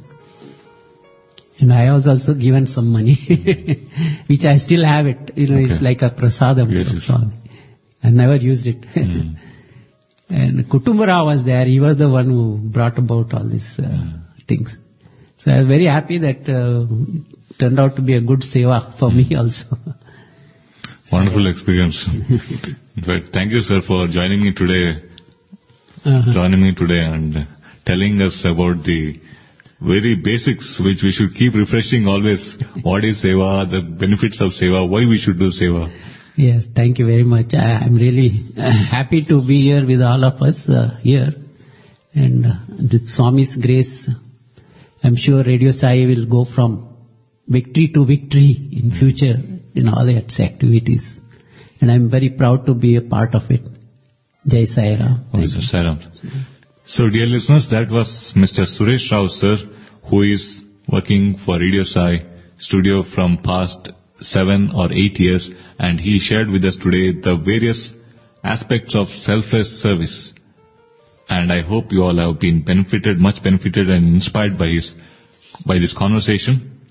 And I was also given some money, which I still have it. You know, okay. It's like a prasadam. Yes, yes. I never used it. Mm. And Kutumbara was there. He was the one who brought about all these uh, mm. things. So I was very happy that uh, it turned out to be a good seva for mm. me also. Wonderful experience. In fact, thank you, sir, for joining me today. Uh-huh. Joining me today and telling us about the very basics which we should keep refreshing always. What is seva, the benefits of seva, why we should do seva. Yes, thank you very much. I am really uh, happy to be here with all of us uh, here. And uh, with Swami's grace, I'm sure Radio Sai will go from victory to victory in future in all its activities. And I'm very proud to be a part of it. Jai Sai Ram. Oh, Sir Sai Ram. So, dear listeners, that was Mister Suresh Rao, sir, who is working for Radio Sai studio from past seven or eight years, and he shared with us today the various aspects of selfless service. And I hope you all have been benefited, much benefited and inspired by his, by this conversation.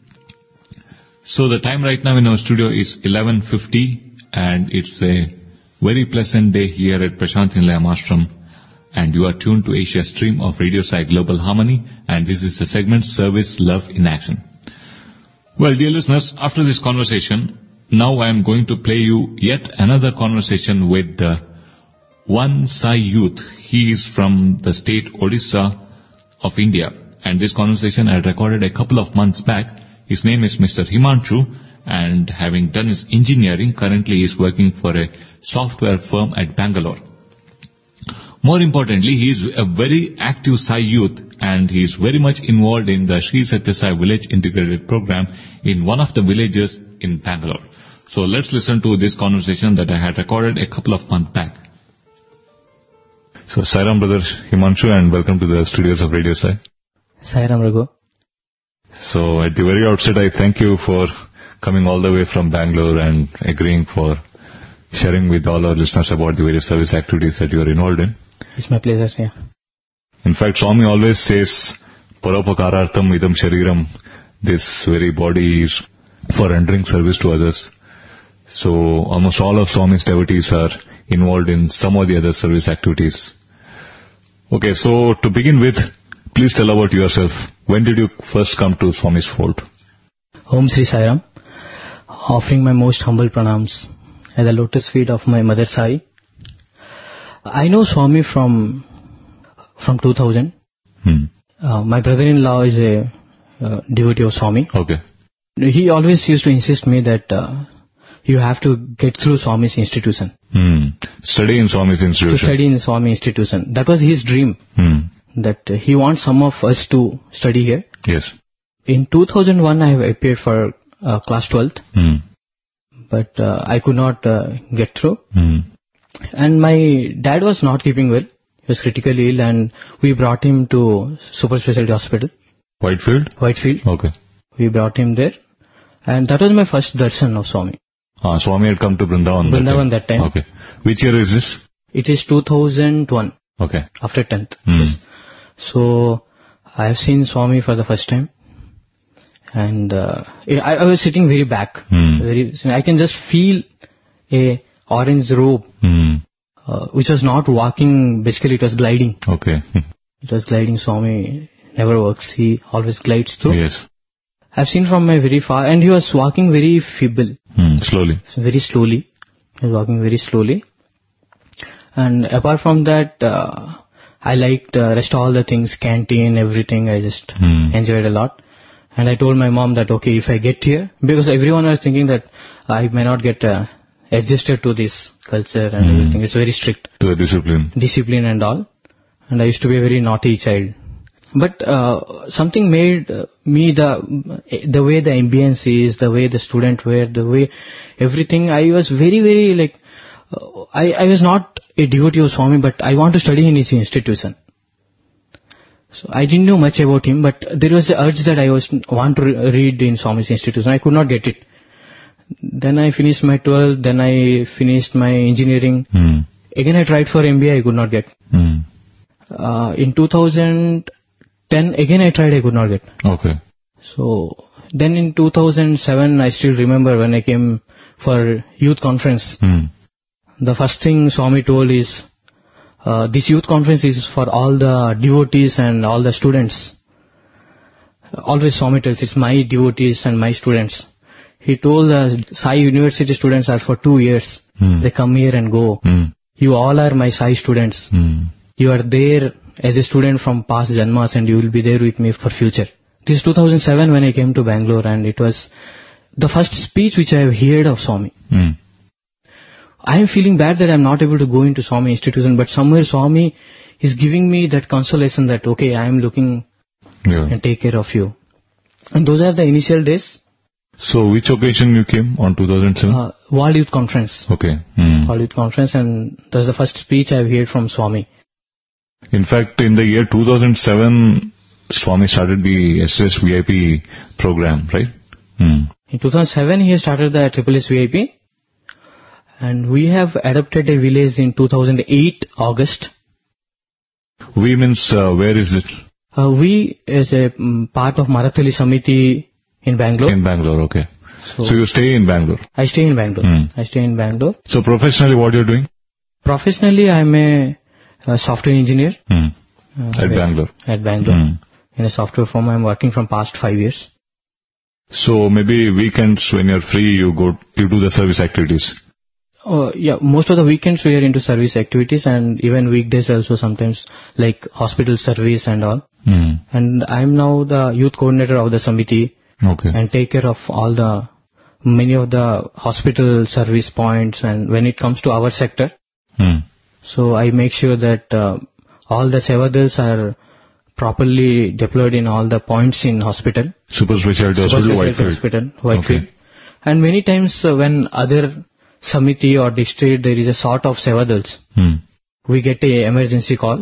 So, the time right now in our studio is eleven fifty, and it's a very pleasant day here at Prashanthi Nilayam Ashram. And you are tuned to Asia Stream of Radio Sai Global Harmony, and this is the segment Service, Love in Action. Well, dear listeners, after this conversation, now I am going to play you yet another conversation with uh, one Sai youth. He is from the state Odisha of India, and this conversation I had recorded a couple of months back. His name is Mister Himanshu, and having done his engineering, currently he is working for a software firm at Bangalore. More importantly, he is a very active Sai youth, and he is very much involved in the Sri Satya Sai Village Integrated Program in one of the villages in Bangalore. So let's listen to this conversation that I had recorded a couple of months back. So Sai Ram, brother Himanshu, and welcome to the studios of Radio Sai. Sai Ram, Raghu. So at the very outset, I thank you for coming all the way from Bangalore and agreeing for sharing with all our listeners about the various service activities that you are involved in. It's my pleasure, yeah. In fact, Swami always says, Paropakarartham idam shariram, this very body is for rendering service to others. So almost all of Swami's devotees are involved in some or the other service activities. Okay, so to begin with, please tell about yourself. When did you first come to Swami's fold? Om Sri Sai Ram, offering my most humble pranams at the lotus feet of my mother Sai. I know Swami from from two thousand. Hmm. Uh, my brother-in-law is a uh, devotee of Swami. Okay. He always used to insist me that uh, you have to get through Swami's institution. Hmm. Study in Swami's institution. To study in Swami institution. That was his dream. Hmm. That uh, he wants some of us to study here. Yes. In two thousand one, I have appeared for uh, class twelfth. Hmm. But uh, I could not uh, get through. Hmm. And my dad was not keeping well. He was critically ill, and we brought him to Super Specialty Hospital. Whitefield? Whitefield. Okay. We brought him there. And that was my first darshan of Swami. Ah, Swami had come to Vrindavan that Vrindavan time. that time. Okay. Which year is this? It is two thousand one. Okay. After tenth. Hmm. Yes. So, I have seen Swami for the first time. And uh, I, I was sitting very back. Hmm. Very, I can just feel a orange robe, hmm. uh, which was not walking, basically it was gliding. Okay. It was gliding. Swami never works, he always glides through. Yes. I've seen from my very far, and he was walking very feeble. Hmm. Slowly. Very slowly. He was walking very slowly. And apart from that, uh, I liked uh, rest all the things, canteen, everything. I just Hmm. enjoyed a lot. And I told my mom that, okay, if I get here, because everyone was thinking that I may not get uh, adjusted to this culture and Hmm. everything. It's very strict. To the discipline. Discipline and all. And I used to be a very naughty child. But uh, something made uh, me the the way the ambience is, the way the student were, the way everything. I was very, very like, uh, I, I was not a devotee of Swami, but I want to study in his institution. So I didn't know much about him, but there was the urge that I was want to re- read in Swami's institution. I could not get it. Then I finished my twelfth, then I finished my engineering. Hmm. Again I tried for M B A, I could not get. Hmm. Uh, in two thousand ten, again I tried, I could not get. Okay. So, then in two thousand seven, I still remember when I came for youth conference, Hmm. the first thing Swami told is, uh, this youth conference is for all the devotees and all the students. Always Swami tells, it's my devotees and my students. He told the Sai University students are for two years. Hmm. They come here and go. Hmm. You all are my Sai students. Hmm. You are there as a student from past Janmas and you will be there with me for future. This is two thousand seven when I came to Bangalore, and it was the first speech which I have heard of Swami. Hmm. I am feeling bad that I am not able to go into Swami institution, but somewhere Swami is giving me that consolation that, okay, I am looking Yeah. and take care of you. And those are the initial days. So which occasion you came on two thousand seven? Uh, World Youth Conference. Okay. Hmm. World Youth Conference, and that was the first speech I have heard from Swami. In fact, in the year two thousand seven, Swami started the S S V I P program, right? Hmm. In two thousand seven, he started the Triple S V I P, and we have adopted a village in two thousand eight, August. We means, uh, where is it? Uh, we, as a um, part of Marathali Samiti in Bangalore, In Bangalore, okay. so, So you stay in Bangalore. I stay in Bangalore. Hmm. I stay in Bangalore. So professionally, what you're doing? Professionally, I'm a, a software engineer. Hmm. Uh, At Bangalore. At Bangalore. Hmm. In a software firm, I'm working from past five years. So maybe weekends when you're free, you go, you do the service activities. Uh, yeah, most of the weekends we are into service activities, and even weekdays also sometimes, like hospital service and all. Hmm. And I'm now the youth coordinator of the Samiti Okay. and take care of all the, many of the hospital service points, and when it comes to our sector, Hmm. so I make sure that uh, all the Sevadals are properly deployed in all the points in hospital. Super specialty Super hospital, specialty Whitefield. Hospital, Whitefield. Okay. And many times uh, when other Samiti or district there is a sort of Sevadals, Hmm. we get a emergency call.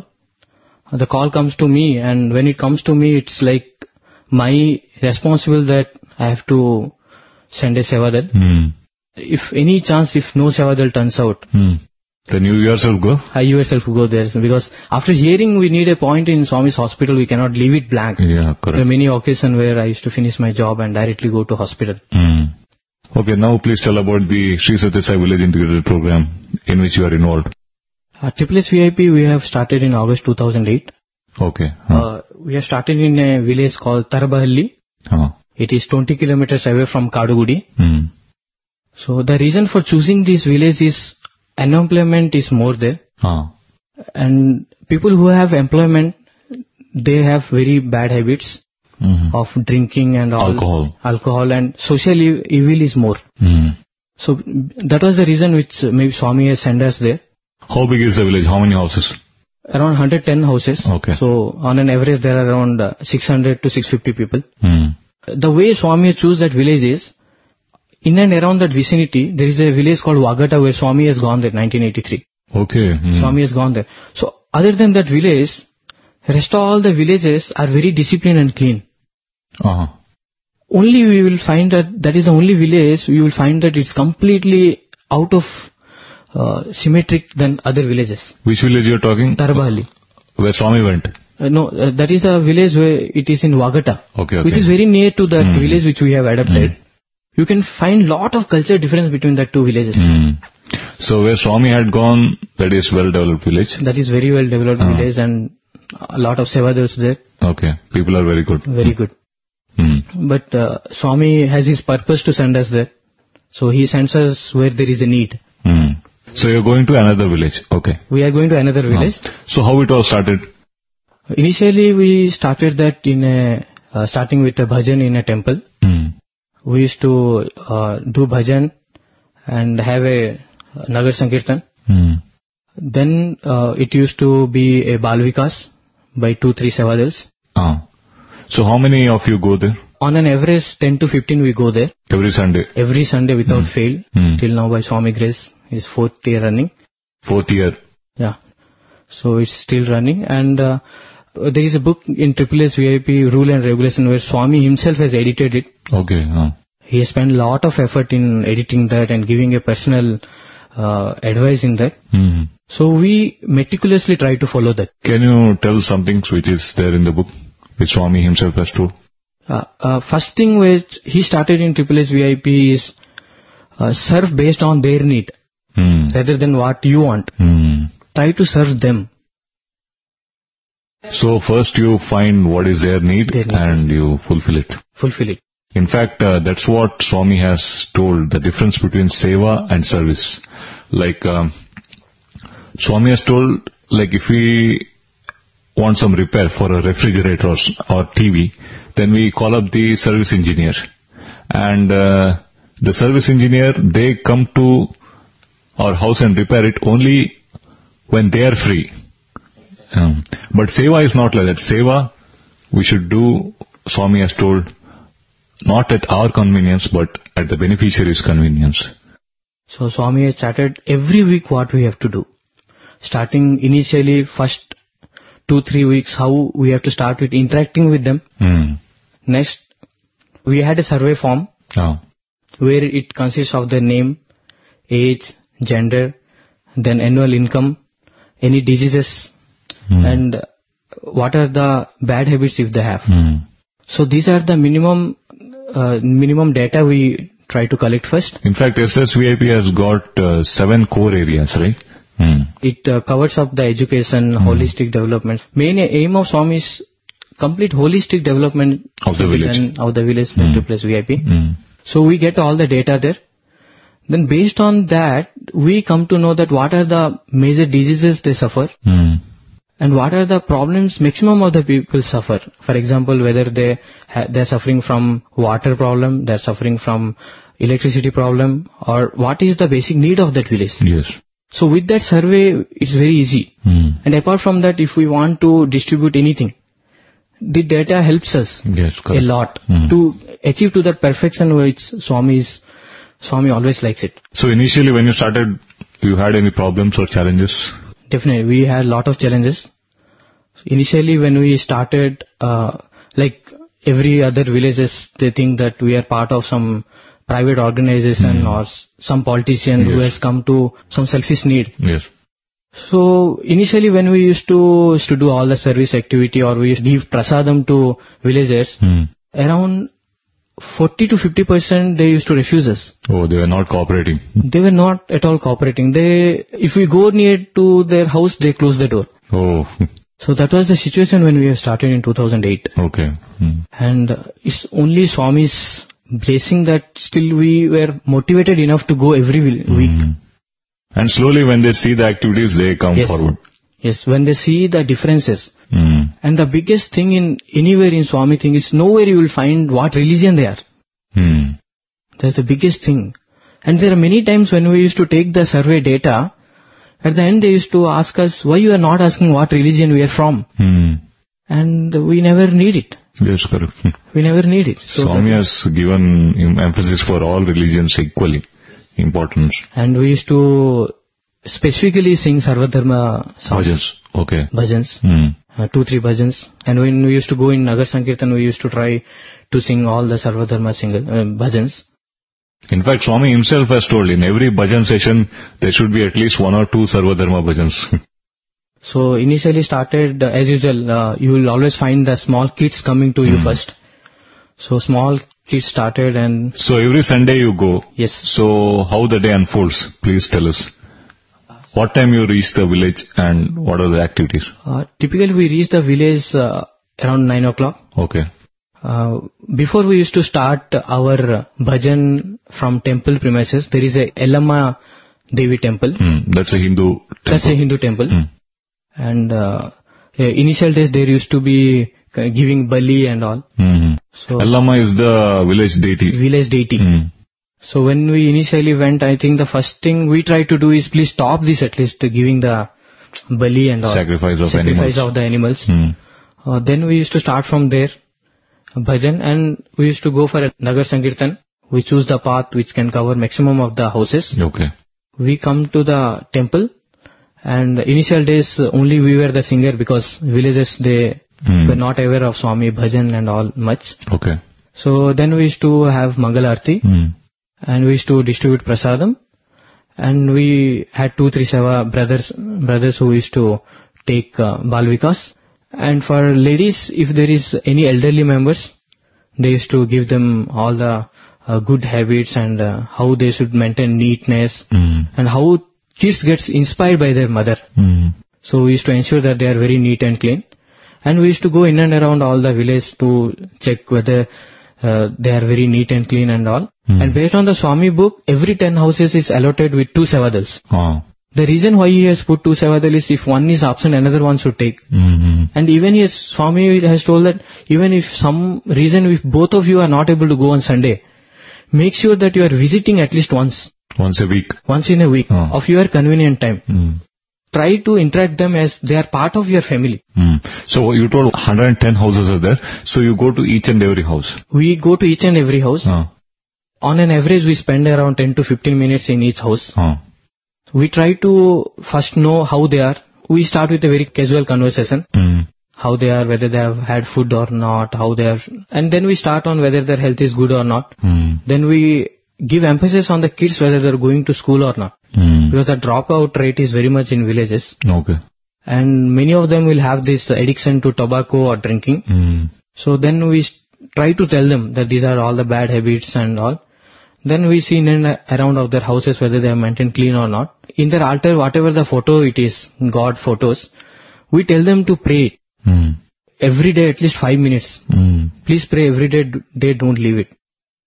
The call comes to me, and when it comes to me, it's like my responsible that I have to send a Sevadal. Hmm. If any chance, if no Sevadal turns out, Hmm. Then you yourself go? I yourself go there, because after hearing we need a point in Swami's hospital, we cannot leave it blank. Yeah, There are correct. many occasions where I used to finish my job and directly go to hospital. Hmm. Okay, now please tell about the Sri Satya Sai Village Integrated Program in which you are involved. Uh, Triple S V I P we have started in August two thousand eight. Okay. Huh. Uh, we have started in a village called Tarabahalli. Huh. It is twenty kilometers away from Kadugudi. Hmm. So the reason for choosing this village is unemployment is more there, Huh. and people who have employment, they have very bad habits Hmm. of drinking and all. Alcohol. Alcohol and social e- evil is more. Hmm. So that was the reason which uh, maybe Swami has sent us there. How big is the village? How many houses? Around one hundred ten houses. Okay. So on an average there are around uh, six hundred to six hundred fifty people. Hmm. The way Swami chose that village is, in and around that vicinity, there is a village called Wagata where Swami has gone there, nineteen eighty-three. Okay. Hmm. Swami has gone there. So other than that village, rest of all the villages are very disciplined and clean. Uh-huh. Only we will find that that is the only village we will find that it's completely out of uh, symmetric than other villages. Which village you are talking? Tarabahalli. Where Swami went. Uh, no, uh, that is the village where it is in Wagata, Okay, okay. which is very near to that Hmm. village which we have adapted. You can find lot of culture difference between the two villages. Hmm. So where Swami had gone, that is well-developed village. That is very well developed Ah. village, and a lot of Sevadals there. Okay. People are very good. Very good. Hmm. But uh, Swami has his purpose to send us there. So he sends us where there is a need. Hmm. So you're going to another village. Okay. We are going to another village. Oh. So how it all started? Initially we started that in a, uh, starting with a bhajan in a temple. Hmm. We used to uh, do bhajan and have a Nagar Sankirtan. Hmm. Then uh, it used to be a Bal Vikas by two, three Sevadals. Ah. So how many of you go there? On an average ten to fifteen we go there. Every Sunday? Every Sunday without Hmm. fail. Hmm. Till now by Swami Grace is fourth year running. Fourth year. Yeah. So it's still running, and uh, there is a book in Triple S V I P Rule and Regulation where Swami himself has edited it. Okay. Ah. He has spent a lot of effort in editing that and giving a personal uh, advice in that. Hmm. So we meticulously try to follow that. Can you tell something which is there in the book, which Swami himself has told? Uh, uh, first thing which he started in Triple S V I P is uh, serve based on their need Hmm. rather than what you want. Hmm. Try to serve them. So first you find what is their need, Their need. and you fulfill it. Fulfill it. In fact, uh, that's what Swami has told, the difference between seva and service. Like, um, Swami has told, like if we want some repair for a refrigerator or, s- or T V, then we call up the service engineer. And uh, the service engineer, they come to our house and repair it only when they are free. Um, but seva is not like that. Seva, we should do, Swami has told, not at our convenience, but at the beneficiary's convenience. So Swami has started every week what we have to do. Starting initially first two, three weeks how we have to start with interacting with them. Hmm. Next, we had a survey form Oh. where it consists of the name, age, gender, then annual income, any diseases, Hmm. and what are the bad habits if they have. Hmm. So these are the minimum uh, minimum data we try to collect first. In fact, S S V I P has got uh, seven core areas, right? Hmm. It uh, covers up the education, holistic development. Main aim of Swami is complete holistic development Of the to be village. done of the village Hmm. to plus V I P. Hmm. So we get all the data there. Then based on that, we come to know that what are the major diseases they suffer Hmm. and what are the problems maximum of the people suffer. For example, whether they ha- they're suffering from water problem, they're suffering from electricity problem, or what is the basic need of that village. Yes. So with that survey, it's very easy. Hmm. And apart from that, if we want to distribute anything, the data helps us Yes, a correct. lot Mhm. to achieve to that perfection which Swami is, Swami always likes it. So initially when you started, you had any problems or challenges? Definitely, we had a lot of challenges. Initially when we started, uh, like every other villages, they think that we are part of some private organization Hmm. or s- some politician who Yes. has come to some selfish need. Yes. So initially when we used to, used to do all the service activity or we used to give prasadam to villagers, Hmm. around forty to fifty percent they used to refuse us. Oh, they were not cooperating. They were not at all cooperating. They, if we go near to their house, they close the door. Oh, So that was the situation when we started in two thousand eight. okay. Hmm. And uh, it's only Swami's blessing that still we were motivated enough to go every wi- week. Hmm. And slowly when they see the activities, they come Yes. forward. Yes, when they see the differences. Hmm. And the biggest thing in anywhere in Swami thing is nowhere you will find what religion they are. Hmm. That's the biggest thing. And there are many times when we used to take the survey data, at the end they used to ask us why you are not asking what religion we are from. Hmm. And we never need it. Yes, correct. Hmm. We never need it. So Swami that- has given em- emphasis for all religions equally importance. and we used to specifically sing Sarvadharma songs. Bhajans. Okay. Bhajans. Hmm. Uh, two, three bhajans. And when we used to go in Nagar Sankirtan, we used to try to sing all the Sarvadharma single, uh, bhajans. In fact, Swami himself has told in every bhajan session, there should be at least one or two Sarvadharma bhajans. So initially started, uh, as usual, uh, you will always find the small kids coming to you Hmm. first. So small kids started and So every Sunday you go. yes, So how the day unfolds? Please tell us. What time you reach the village and what are the activities? uh, typically we reach the village uh, around nine o'clock. Okay. Uh, before we used to start our bhajan from temple premises, there is a Ellamma Devi temple. Mm, that's a Hindu temple. That's a Hindu temple. Mm. And uh, yeah, initial days there used to be giving bali and all. Mm-hmm. So Ellamma is the village deity. Village deity. Mm. So when we initially went, I think the first thing we tried to do is please stop this at least, giving the bali and all. Sacrifice of Sacrifice animals. of the animals. Mm. Uh, then we used to start from there, bhajan, and we used to go for a Nagar Sankirtan. We choose the path which can cover maximum of the houses. Okay. We come to the temple, and initial days only we were the singer because villages they Mm. were not aware of Swami bhajan and all much. Okay. So then we used to have Mangal Aarti, Mm. and we used to distribute prasadam, and we had two, three, seva brothers, brothers who used to take uh, Bal Vikas. And for ladies, if there is any elderly members, they used to give them all the uh, good habits and uh, how they should maintain neatness Mm. and how kids gets inspired by their mother. Mm. So we used to ensure that they are very neat and clean. And we used to go in and around all the village to check whether uh, they are very neat and clean and all. Mm. And based on the Swami book, every ten houses is allotted with two sevadals. Oh. The reason why he has put two sevadal is if one is absent, another one should take. Mm-hmm. And even his Swami has told that even if some reason, if both of you are not able to go on Sunday, make sure that you are visiting at least once, Once a week. once in a week Oh. of your convenient time. Mm. Try to interact them as they are part of your family. Mm. So you told one hundred ten houses are there. So you go to each and every house. We go to each and every house. Oh. On an average, we spend around ten to fifteen minutes in each house. Oh. We try to first know how they are. We start with a very casual conversation. Mm. How they are, whether they have had food or not, how they are. And then we start on whether their health is good or not. Mm. Then we give emphasis on the kids, whether they are going to school or not. Mm. Because the dropout rate is very much in villages. Okay. And many of them will have this addiction to tobacco or drinking. Mm. So then we try to tell them that these are all the bad habits and all. Then we see in and around of their houses whether they are maintained clean or not. In their altar, whatever the photo it is, God photos, we tell them to pray Mm. every day at least five minutes. Mm. Please pray every day, they don't leave it.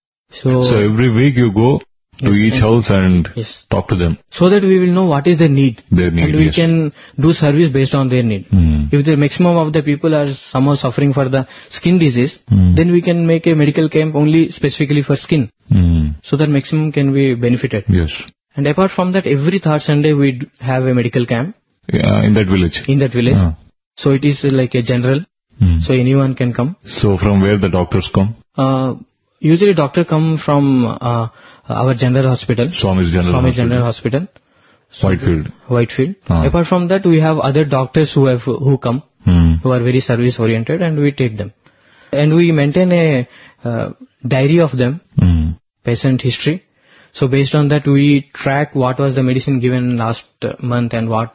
So, So every week you go to Yes, each and- house and yes. talk to them. So that we will know what is their need. Their need, and we yes. can do service based on their need. Mm. If the maximum of the people are somehow suffering for the skin disease, Mm. then we can make a medical camp only specifically for skin. Mm. So that maximum can be benefited. Yes. And apart from that, every third Sunday we d- have a medical camp Yeah, in that village. in that village. Ah. So it is uh, like a general. Mm. So anyone can come. So from where the doctors come? Uh, usually doctor come from uh, our general hospital. Swami's General Swami Hospital. General Hospital. Whitefield. Whitefield. Ah. Apart from that, we have other doctors who have who come, Mm. who are very service oriented, and we take them. And we maintain a uh, diary of them, Mm. patient history. So based on that, we track what was the medicine given last uh, month and what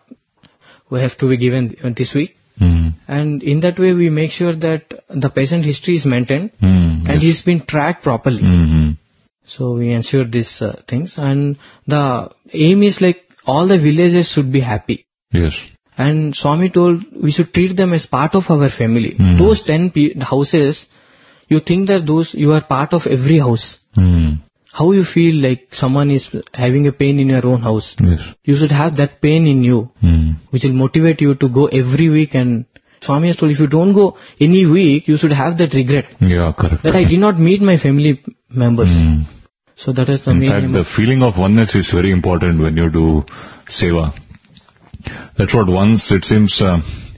we have to be given this week. Mm. And in that way, we make sure that the patient history is maintained Mm. and he's been tracked properly. Mm-hmm. So we ensure these uh, things, and the aim is like all the villages should be happy. Yes. And Swami told we should treat them as part of our family. Mm. Those ten pe- houses, you think that those you are part of every house. Mm. How you feel like someone is having a pain in your own house. Yes. You should have that pain in you, Mm. which will motivate you to go every week. And Swami has told if you don't go any week, you should have that regret Yeah, correct. that I did not meet my family members. Mm. So that is the In main fact, aim. the feeling of oneness is very important when you do seva. That's what once it seems uh,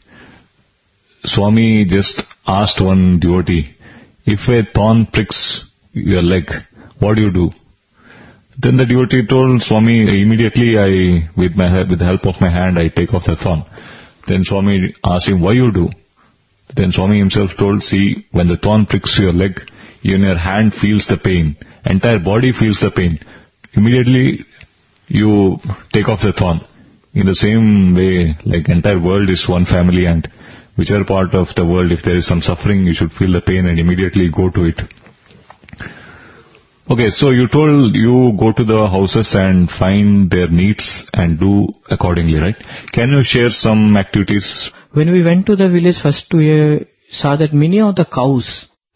Swami just asked one devotee, if a thorn pricks your leg, what do you do? Then the devotee told Swami, immediately I, with my with the help of my hand, I take off the thorn. Then Swami asked him, why you do? Then Swami himself told, see, when the thorn pricks your leg, even your hand feels the pain. Entire body feels the pain. Immediately you take off the thorn. In the same way, like entire world is one family, and whichever part of the world, if there is some suffering, you should feel the pain and immediately go to it. Okay, so you told you go to the houses and find their needs and do accordingly, right? Can you share some activities? When we went to the village, first we uh, saw that many of the cows,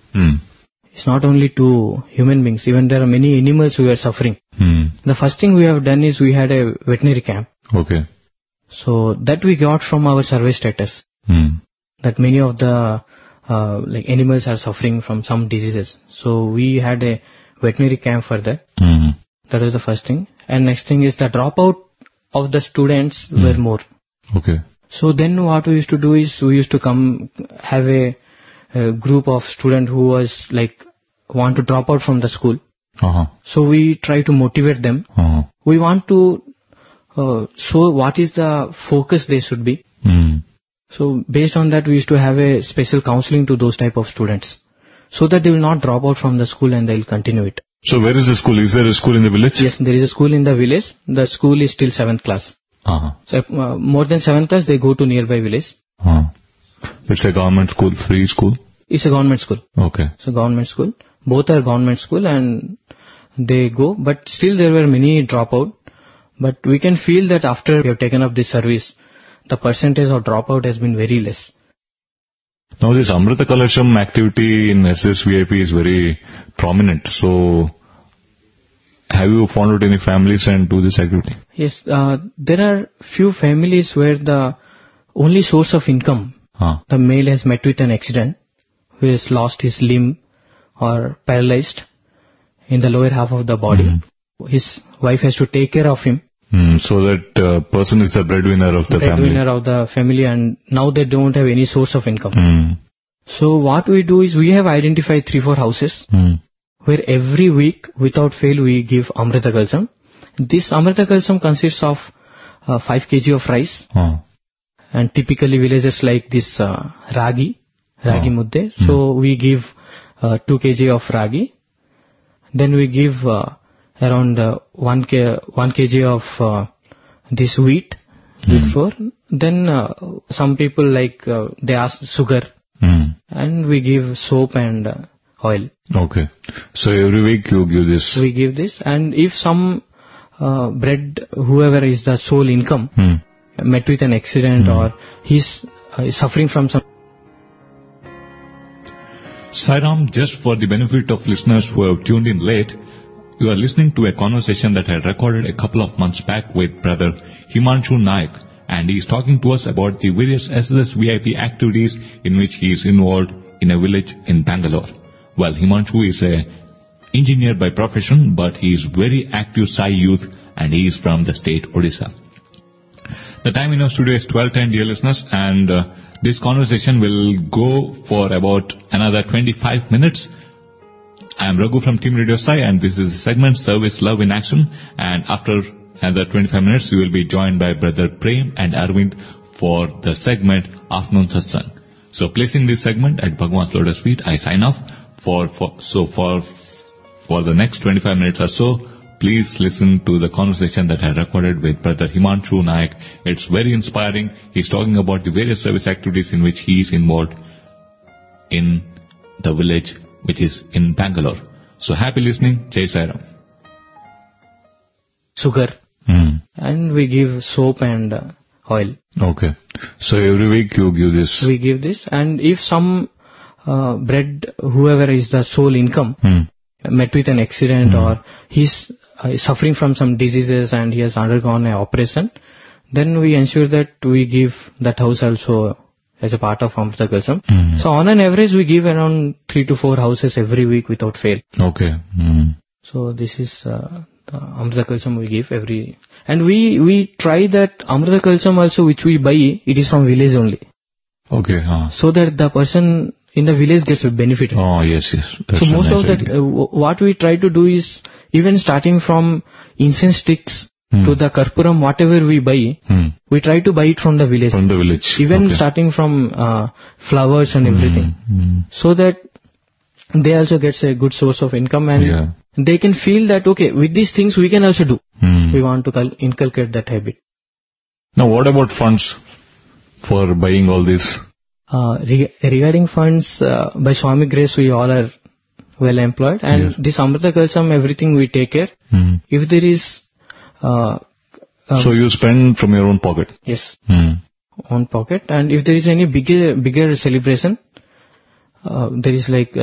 Hmm. It's not only to human beings, even there are many animals who are suffering. Hmm. The first thing we have done is we had a veterinary camp. Okay. So that we got from our survey status, Hmm. that many of the uh, like animals are suffering from some diseases. So we had a veterinary camp for that. Hmm. That was the first thing. And next thing is the dropout of the students Hmm. were more. Okay. So then what we used to do is we used to come have a, a group of students who was like want to drop out from the school. Uh-huh. So we try to motivate them. Uh-huh. We want to uh, show what is the focus they should be. Hmm. So based on that we used to have a special counseling to those type of students so that they will not drop out from the school and they will continue it. So where is the school? Is there a school in the village? Yes, there is a school in the village. The school is till seventh class. Uh-huh. So uh, more than seventh class they go to nearby village. Uh-huh. It's a government school, free school? It's a government school. Okay. It's a government school. Both are government school and they go, but still there were many dropout. But we can feel that after we have taken up this service, the percentage of dropout has been very less. Now this Amrita Kalasham activity in S S V I P is very prominent. So have you found out any families and do this activity? Yes, uh, there are few families where the only source of income, Huh. the male has met with an accident, who has lost his limb or paralyzed in the lower half of the body. Mm-hmm. His wife has to take care of him. Hmm. So that uh, person is the breadwinner of the breadwinner family. of the family, and now they don't have any source of income. Hmm. So what we do is we have identified three, four houses Hmm. where every week without fail we give Amrita Kalsam. This Amrita Kalsam consists of uh, five kilograms of rice, Huh. and typically villages like this uh, ragi, ragi Oh. mudde. So we give uh, two kilograms of ragi. Then we give uh, around uh, one, k- one kilogram of uh, this wheat, wheat Hmm. flour. Then uh, some people like uh, they ask sugar, Hmm. and we give soap and uh, oil. Okay. So every week you give this. We give this, and if some uh, bread, whoever is the sole income, Hmm. met with an accident Hmm. or he's uh, suffering from some. Sairam, just for the benefit of listeners who have tuned in late, you are listening to a conversation that I recorded a couple of months back with brother Himanshu Naik, and he is talking to us about the various S S V I P activities in which he is involved in a village in Bangalore. Well, Himanshu is a engineer by profession, but he is very active Sai youth, and he is from the state Odisha. The time in our studio is twelve ten, dear listeners, and uh, this conversation will go for about another twenty-five minutes. I am Raghu from Team Radio Sai, and this is the segment Service Love in Action, and after another twenty-five minutes, we will be joined by Brother Prem and Arvind for the segment Afternoon Satsang. So placing this segment at Bhagwan's Lotus Feet, I sign off for, for so for for the next twenty-five minutes or so. Please listen to the conversation that I recorded with Brother Himanshu Naik. It's very inspiring. He's talking about the various service activities in which he is involved in the village, which is in Bangalore. So happy listening. Jai Sairam. Sugar, Hmm. and we give soap and uh, oil. Okay. So every week you give this. We give this, and if some uh, bread, whoever is the sole income, Hmm. met with an accident Hmm. or he's uh, suffering from some diseases and he has undergone an operation, then we ensure that we give that house also as a part of Amrita Kalsam. Hmm. So on an average, we give around three to four houses every week without fail. Okay. Hmm. So this is uh, the Amrita Kalsam we give every, and we we try that Amrita Kalsam also which we buy, it is from village only, Okay. Huh. so that the person in the village gets benefited. Oh, yes, yes. That's So a most nice of that, idea. uh, w- what we try to do is, even starting from incense sticks Hmm. to the karpuram, whatever we buy, Hmm. we try to buy it from the village. From the village. Even Okay. starting from uh, flowers and everything, Hmm. so that they also gets a good source of income, and Yeah. they can feel that okay, with these things we can also do. Hmm. We want to cul- inculcate that habit. Now, what about funds for buying all this? Uh, re- regarding funds, uh, by Swami Grace, we all are well employed, and Yes. this Amrita Kalsam, everything we take care. Hmm. If there is, uh, um, So you spend from your own pocket. yes, Hmm. own pocket, and if there is any bigger bigger celebration, uh, there is like uh,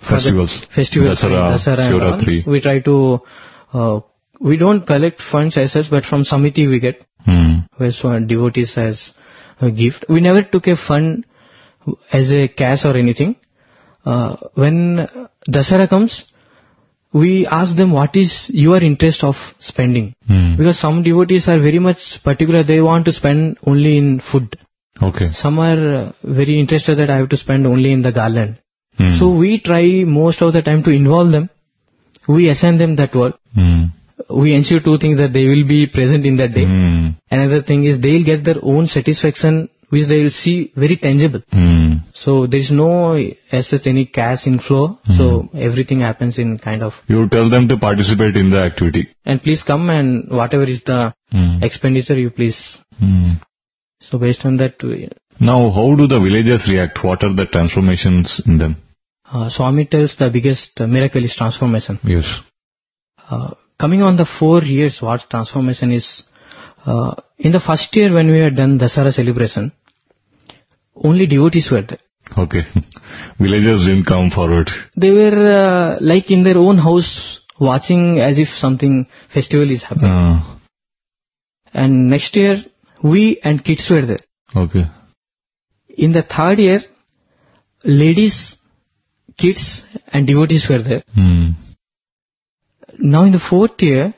for the Festivals. festivals, Dasara, like Dasara and all. Shivratri. We try to, uh, we don't collect funds as such, but from Samiti we get, Hmm. where so devotees as a gift. We never took a fund as a cash or anything. Uh, when Dasara comes, we ask them what is your interest of spending. Hmm. Because some devotees are very much particular, they want to spend only in food. Okay. Some are uh, very interested that I have to spend only in the garland. Hmm. So we try most of the time to involve them. We assign them that work. Hmm. We ensure two things, that they will be present in that day. Hmm. Another thing is they will get their own satisfaction, which they will see very tangible. Hmm. So there is no as such any cash inflow. So everything happens in kind of, You tell them to participate in the activity. and please come, and whatever is the Hmm. expenditure, you please. Hmm. So based on that, we, Now, how do the villagers react? What are the transformations in them? uh, Swami tells the biggest uh, miracle is transformation. Yes. Uh, coming on the four years, what transformation is, uh, in the first year when we had done Dasara celebration, only devotees were there. Okay. Villagers didn't come forward. They were uh, like in their own house watching as if something festival is happening. Uh, And next year, we and kids were there. okay. In the third year, ladies, kids and devotees were there. Hmm. Now in the fourth year,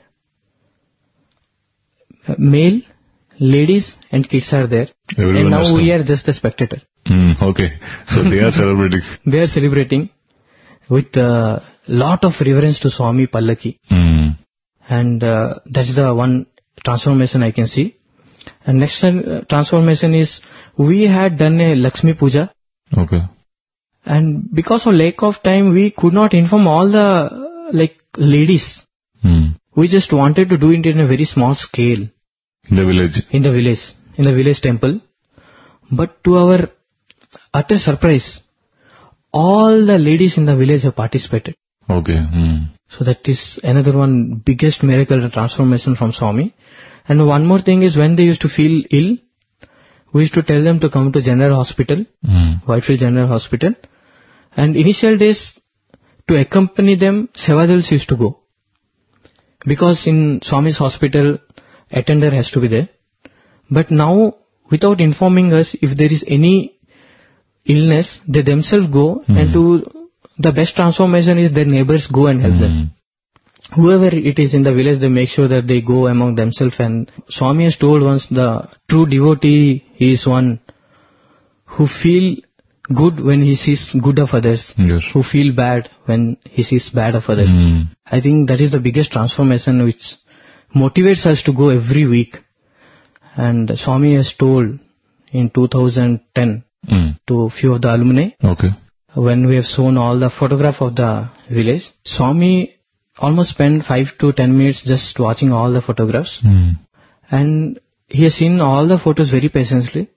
uh, male, ladies and kids are there. Everyone and has now we come. are just a spectator. Hmm. Okay. So they are celebrating. They are celebrating with a lot of reverence to Swami Pallaki. Hmm. And uh, that's the one transformation I can see. And next uh, transformation is, we had done a Lakshmi Puja. Okay. And because of lack of time, we could not inform all the uh, like ladies. Hmm. We just wanted to do it in a very small scale In the village. in the village, in the village temple. But to our utter surprise, all the ladies in the village have participated. Okay. Hmm. So that is another one biggest miracle and transformation from Swami. And one more thing is, when they used to feel ill, we used to tell them to come to General Hospital, Hmm. Whitefield General Hospital. And initial days, to accompany them, Sevadals used to go. Because in Swami's hospital, attender has to be there. But now, without informing us, if there is any illness, they themselves go, Hmm. and to the best transformation is their neighbors go and help them. Hmm. Whoever it is in the village, they make sure that they go among themselves. And Swami has told once, the true devotee is one who feel good when he sees good of others, Yes. who feel bad when he sees bad of others. Hmm. I think that is the biggest transformation which motivates us to go every week. And Swami has told in two thousand ten Hmm. to few of the alumni, Okay. when we have shown all the photograph of the village, Swami almost spent five to ten minutes just watching all the photographs. Hmm. And he has seen all the photos very patiently.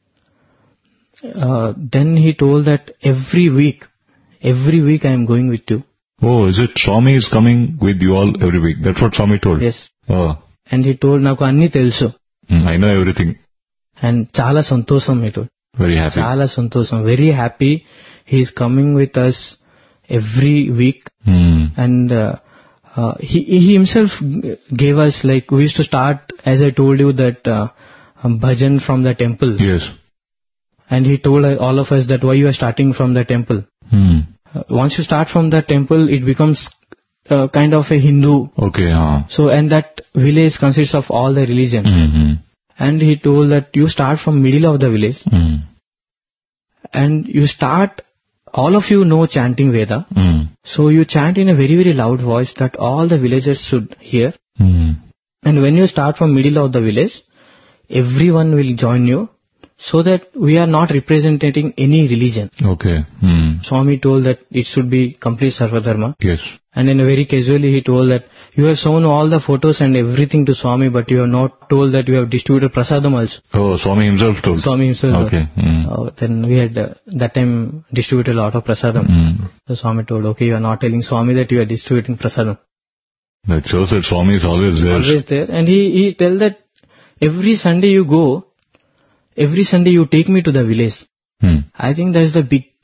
Uh, then he told that every week, every week I am going with you. Oh, is it Swami is coming with you all every week? That's what Swami told? Yes. Oh. And he told, నాకు అన్ని తెలుసు. Hmm. I know everything. And చాలా సంతోషం, he told. Very happy. చాలా సంతోషం. Very happy. He is coming with us every week. Hmm. And uh, uh, he, he himself gave us, like, we used to start, as I told you, that uh, um, bhajan from the temple. Yes. And he told all of us that why you are starting from the temple. Hmm. Uh, once you start from the temple, it becomes uh, kind of a Hindu. Okay. Ah. So, and that village consists of all the religion. Hmm. And he told that you start from middle of the village, Hmm. and you start, all of you know chanting Veda. Hmm. So you chant in a very, very loud voice that all the villagers should hear. Hmm. And when you start from middle of the village, everyone will join you, so that we are not representing any religion. Okay. Hmm. Swami told that it should be complete Sarvadharma. Yes. And in a very casually he told that you have shown all the photos and everything to Swami, but you have not told that you have distributed prasadam also. Oh, Swami himself told. Swami himself. Okay. Hmm. Uh, then we had uh, that time distributed a lot of prasadam. Hmm. So Swami told, okay, you are not telling Swami that you are distributing prasadam. That shows that Swami is always there. Always there. And he, he tell that every Sunday you go, every Sunday you take me to the village. Hmm. I think that is the biggest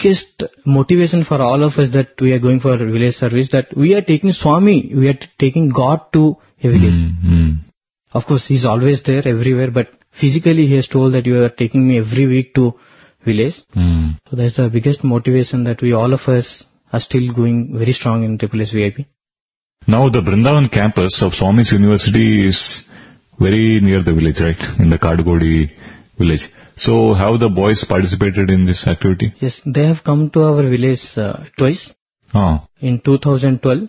biggest motivation for all of us that we are going for village service, that we are taking Swami, we are t- taking God to a village. Mm-hmm. Of course, He's always there everywhere, but physically He has told that you are taking me every week to village. Mm. So that's the biggest motivation that we all of us are still going very strong in Triple S V I P. Now the Brindavan campus of Swami's University is very near the village, right? In the Kadugodi village. So have the boys participated in this activity? Yes, they have come to our village uh, twice. Ah. In two thousand twelve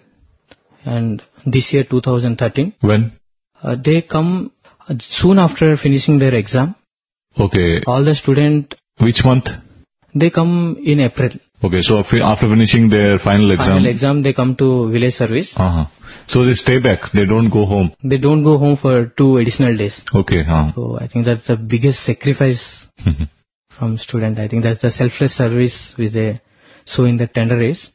and this year two thousand thirteen. When? Uh, they come uh, soon after finishing their exam. Okay. All the student, Which month? they come in April. Okay, so fi- after finishing their final exam. Final exam, they come to village service. Uh-huh. So they stay back, they don't go home. They don't go home for two additional days. Okay, huh. So I think that's the biggest sacrifice from student. I think that's the selfless service which they show in the tender race.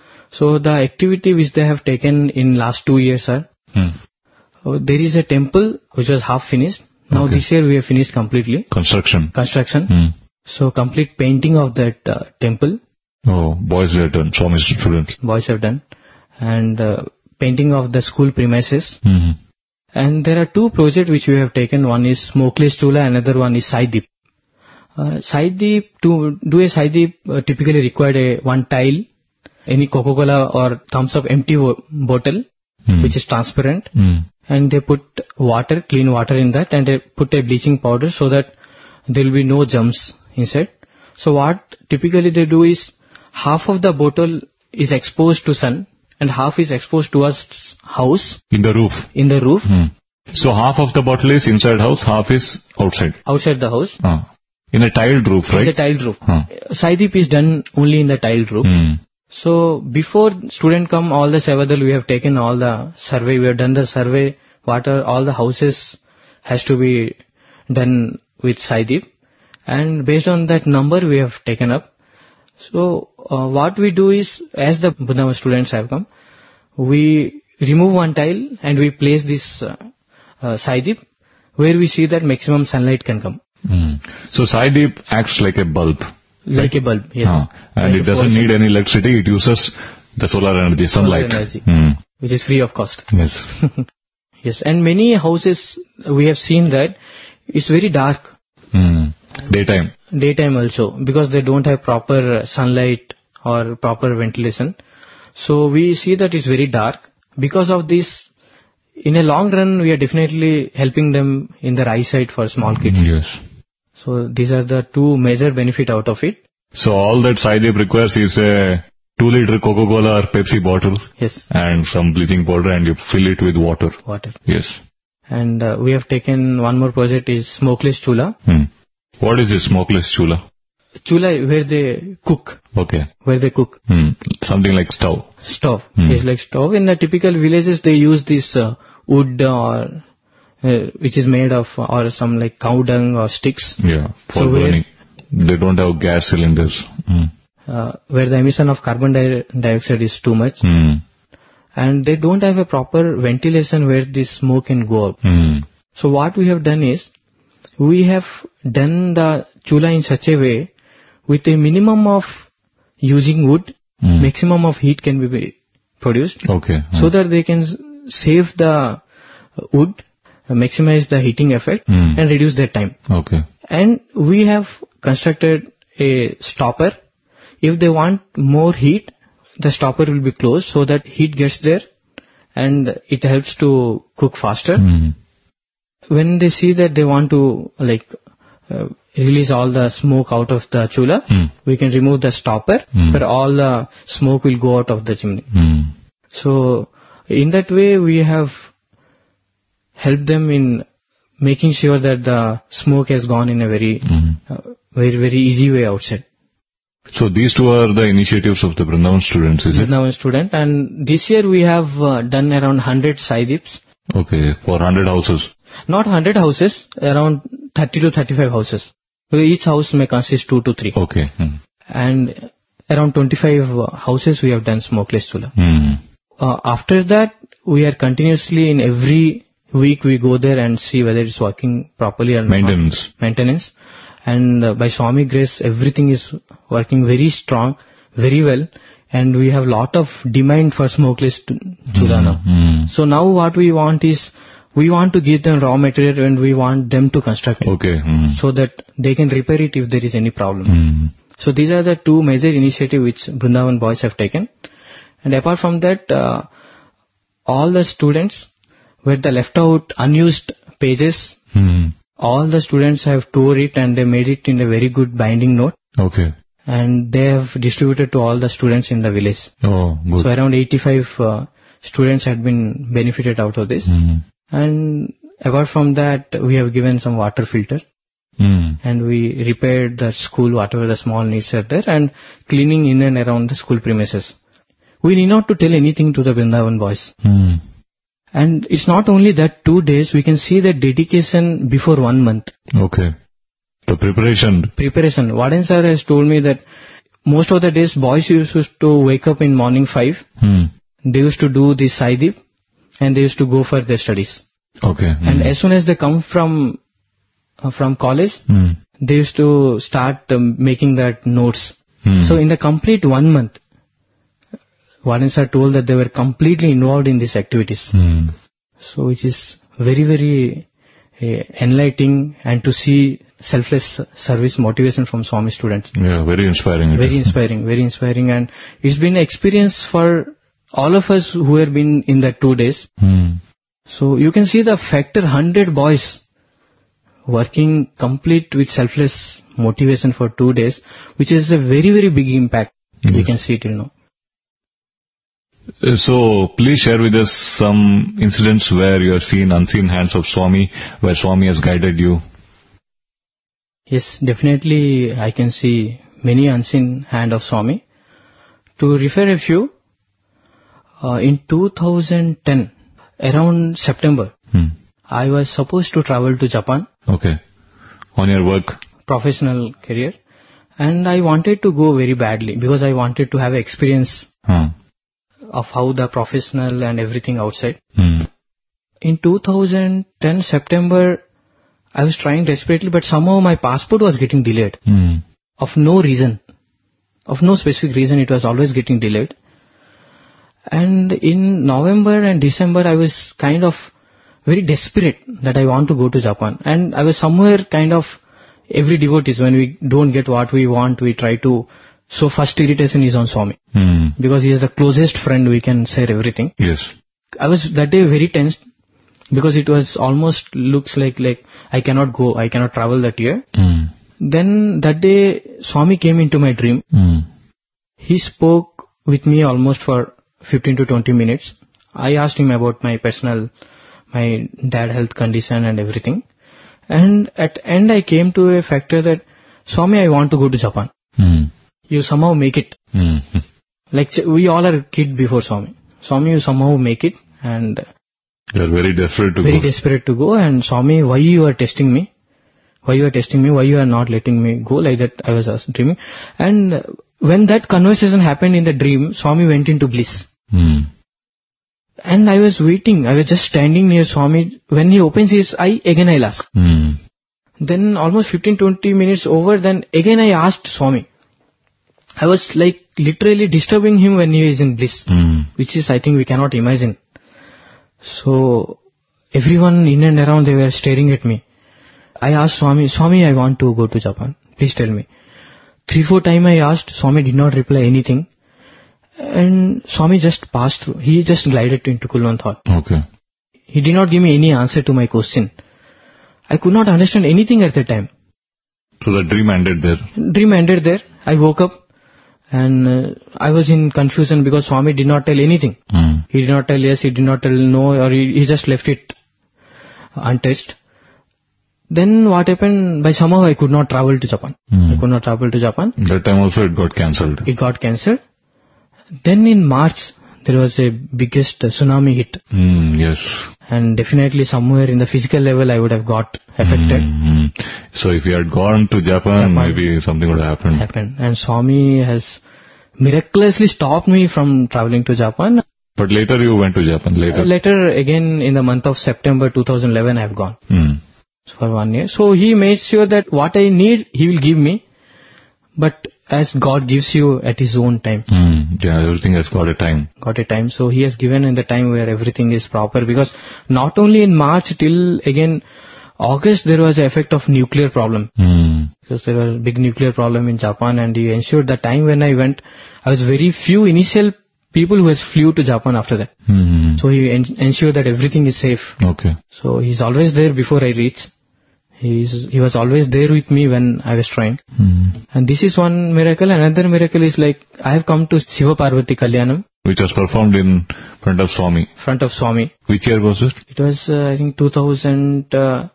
So the activity which they have taken in last two years are, Hmm. uh, there is a temple which was half finished. Now Okay. this year we have finished completely. Construction. Construction. Hmm. So complete painting of that uh, temple, Oh, boys have done, Swami's students. boys have done. And uh, painting of the school premises. Hmm. And there are two projects which we have taken. One is Smokeless Chula, another one is Saidip. Uh, Saidip, to do a Saidip uh, typically required a one tile, any Coca-Cola or Thumbs Up empty wo- bottle, Hmm. which is transparent. Hmm. And they put water, clean water in that, and they put a bleaching powder so that there will be no germs inside. So what typically they do is, half of the bottle is exposed to sun and half is exposed towards house In the roof. in the roof, Hmm. So half of the bottle is inside house, half is outside. outside the house, Ah. In a tiled roof, in the right? tiled roof. Huh. Saidip is done only in the tiled roof. Hmm. So before student come, all the Sevadal, we have taken all the survey, we have done the survey, what are all the houses has to be done with Saidip. And based on that number we have taken up. So uh, what we do is, as the Brindavan students have come, we remove one tile and we place this uh, uh, Saidip where we see that maximum sunlight can come. Hmm. So Saidip acts like a bulb. Like a bulb, yes. Ah. And Like it a doesn't fluorescent need any electricity, it uses the solar energy, sunlight. energy. Hmm. Which is free of cost. Yes. Yes, and many houses we have seen that it's very dark Hmm. Daytime. daytime also because they don't have proper sunlight or proper ventilation. So we see that it's very dark. Because of this, in a long run, we are definitely helping them in their eyesight for small kids. Yes. So these are the two major benefit out of it. So all that Saidip requires is a two liter Coca-Cola or Pepsi bottle Yes, and some bleaching powder and you fill it with water. water. Yes. And uh, we have taken one more project is Smokeless Chula. Hmm. What is this smokeless chula? Chula where they cook, Okay. where they cook. Hmm. Something like stove. Stove. Hmm. It's like stove. In the typical villages, they use this uh, wood or uh, which is made of or some like cow dung or sticks, Yeah. For So where- burning. They don't have gas cylinders. Hmm. uh, where the emission of carbon di- dioxide is too much, Hmm. and they don't have a proper ventilation where this smoke can go up. Hmm. So what we have done is, we have done the chula in such a way with a minimum of using wood, Hmm. maximum of heat can be produced. Okay. So that they can s- save the wood, uh, maximize the heating effect, Hmm. and reduce their time. Okay. And we have constructed a stopper. If they want more heat, the stopper will be closed so that heat gets there and it helps to cook faster. Hmm. When they see that they want to like uh, release all the smoke out of the chula, Hmm. we can remove the stopper, Hmm. but all the smoke will go out of the chimney. Hmm. So in that way we have helped them in making sure that the smoke has gone in a very, Hmm. uh, very, very easy way outside. So these two are the initiatives of the Brindavan students, is it? Now a student, and this year we have uh, done around one hundred Saidips. Okay. For one hundred houses. Not one hundred houses, around thirty to thirty-five houses. So each house may consist two to three. Okay. Hmm. And around twenty-five uh, houses we have done smokeless chula. Hmm. Uh, after that, we are continuously in every week we go there and see whether it's working properly or Maintenance. not. Maintenance. And uh, by Swami grace, everything is working very strong, very well. And we have lot of demand for smokeless chula now. Mm. So now what we want is, we want to give them raw material and we want them to construct it. Okay. Mm. So that they can repair it if there is any problem. Mm. So these are the two major initiatives which Vrindavan Boys have taken. And apart from that, uh, all the students were the left out unused pages. Mm. All the students have tore it and they made it in a very good binding note. Okay. And they have distributed to all the students in the village. Oh, good. So around eighty-five uh, students had been benefited out of this. Mm. And apart from that, we have given some water filter. Mm. And we repaired the school, whatever the small needs are there, and cleaning in and around the school premises. We need not to tell anything to the Vrindavan Boys. Mm. And it's not only that two days, we can see the dedication before one month. Okay. The preparation. Preparation. Warden sir has told me that most of the days boys used to wake up in morning five. Mm. They used to do the Saidip and they used to go for their studies. Okay. Mm. And as soon as they come from uh, from college, Mm. they used to start um, making that notes. Mm. So in the complete one month, Warden sir told that they were completely involved in these activities. Mm. So which is very, very uh, enlightening, and to see selfless service motivation from Swami students. Yeah, very inspiring. Very inspiring, very inspiring. And it's been an experience for all of us who have been in that two days. Mm. So you can see the factor one hundred boys working complete with selfless motivation for two days, which is a very, very big impact. Yes. We can see till now. Uh, So, please share with us some incidents where you have seen unseen hands of Swami, where Swami has guided you. Yes, definitely I can see many unseen hand of Swami. To refer a few, uh, in two thousand ten, around September, Hmm. I was supposed to travel to Japan, Okay. On your work. professional career, and I wanted to go very badly because I wanted to have experience Huh. of how the professional and everything outside. Hmm. In two thousand ten September, I was trying desperately, but somehow my passport was getting delayed. Hmm. Of no reason. Of no specific reason, it was always getting delayed. And in November and December, I was kind of very desperate that I want to go to Japan. And I was somewhere kind of, every devotees, when we don't get what we want, we try to, so first irritation is on Swami. Hmm. Because he is the closest friend, we can share everything. Yes. I was that day very tense because it was almost looks like, like I cannot go, I cannot travel that year. Hmm. Then that day, Swami came into my dream. Hmm. He spoke with me almost for fifteen to twenty minutes. I asked him about my personal, my dad health condition and everything. And at end I came to a factor that, Swami, I want to go to Japan. Hmm. You somehow make it. Hmm. Like we all are kid before Swami. Swami, you somehow make it, and You are very desperate to very go. desperate to go. And Swami, why you are testing me? Why you are testing me? Why you are not letting me go? Like that I was asked, dreaming. And when that conversation happened in the dream, Swami went into bliss. Hmm. And I was waiting. I was just standing near Swami. When he opens his eye, again I'll ask. Hmm. Then almost fifteen to twenty minutes over, then again I asked Swami. I was like literally disturbing him when he is in bliss, Hmm. which is I think we cannot imagine. So everyone in and around, they were staring at me. I asked Swami, Swami, I want to go to Japan. Please tell me. Three, four times I asked, Swami did not reply anything. And Swami just passed through. He just glided into Kulwant. Okay. He did not give me any answer to my question. I could not understand anything at that time. So the dream ended there. Dream ended there. I woke up and uh, I was in confusion because Swami did not tell anything. Hmm. He did not tell yes, he did not tell no, or he, he just left it untouched. Then what happened, by somehow I could not travel to Japan. Hmm. I could not travel to Japan. That time also it got cancelled. It got cancelled. Then in March, there was a biggest tsunami hit. Hmm. Yes. And definitely somewhere in the physical level I would have got affected. Hmm. So if you had gone to Japan, Japan. maybe something would have happened. happened. And Swami has miraculously stopped me from traveling to Japan. But later you went to Japan. Later. Later, again in the month of September two thousand eleven, I have gone. Hmm. for one year. So he made sure that what I need, he will give me. But as God gives you at his own time. Mm, yeah, everything has got a time. Got a time. So he has given in the time where everything is proper. Because not only in March till again August there was an effect of nuclear problem. Mm. Because there was a big nuclear problem in Japan, and he ensured the time when I went, I was very few initial people who has flew to Japan after that. Mm. So he en- ensured that everything is safe. Okay. So he's always there before I reach. He's, he was always there with me when I was trying. Mm. And this is one miracle. Another miracle is like, I have come to Siva Parvati Kalyanam. Which was performed in front of Swami. Front of Swami. Which year was it? It was, uh, I think, two thousand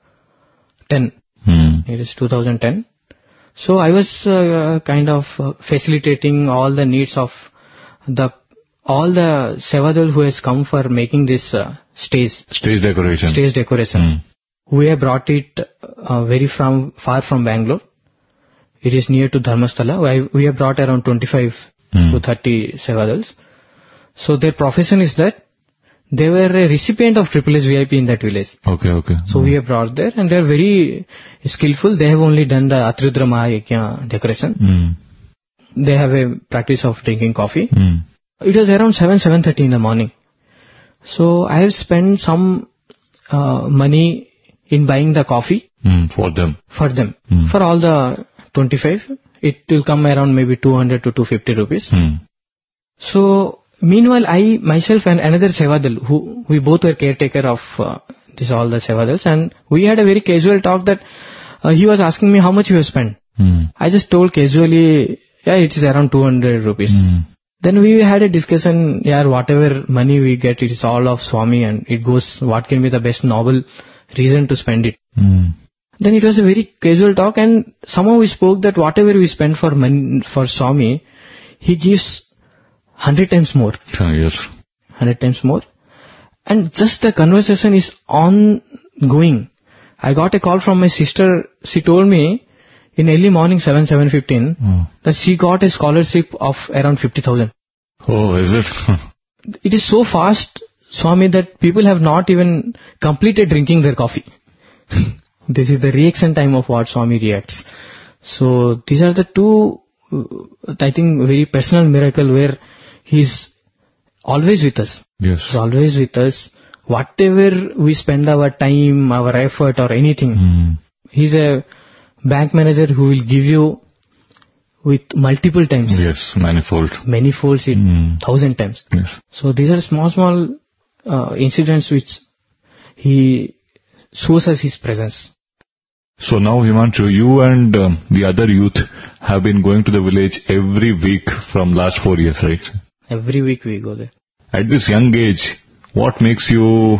ten. Mm. It is two thousand ten. So I was uh, kind of uh, facilitating all the needs of the, all the Sevadal who has come for making this uh, stage. Stage decoration. Stage decoration. Mm. We have brought it uh, very from far from Bangalore. It is near to Dharmasthala. I, we have brought around twenty-five Mm. to thirty Sevadals. So their profession is that they were a recipient of Triple S V I P in that village. Okay, okay. So we have brought there, and they are very skillful. They have only done the Atrudra Mahayajna decoration. Mm. They have a practice of drinking coffee. Mm. It was around seven, seven thirty in the morning. So I have spent some uh, money in buying the coffee. Mm. For them. For them. Mm. For all the twenty-five, it will come around maybe two hundred to two hundred fifty rupees. Mm. So, meanwhile, I myself and another Sevadal, who we both were caretaker of uh, this all the Sevadals, and we had a very casual talk that uh, he was asking me how much you have spent. Mm. I just told casually, yeah, it is around two hundred rupees. Mm. Then we had a discussion, yeah, whatever money we get, it is all of Swami, and it goes, what can be the best noble reason to spend it. Mm. Then it was a very casual talk, and somehow we spoke that whatever we spend for money, for Swami, he gives hundred times more. Uh, yes. Hundred times more. And just the conversation is ongoing. I got a call from my sister. She told me in early morning seven, seven fifteen Mm. that she got a scholarship of around fifty thousand. Oh, is it? It is so fast, Swami, that people have not even completed drinking their coffee. This is the reaction time of what Swami reacts. So these are the two, uh, I think, very personal miracle where he's always with us. Yes. He's always with us. Whatever we spend our time, our effort or anything, Mm. he's a bank manager who will give you with multiple times. Yes, manifold. Many folds it, Mm. thousand times. Yes. So these are small, small uh, incidents which he shows us his presence. So now, Himanshu, you and um, the other youth have been going to the village every week from last four years, right? Every week we go there. At this young age, what makes you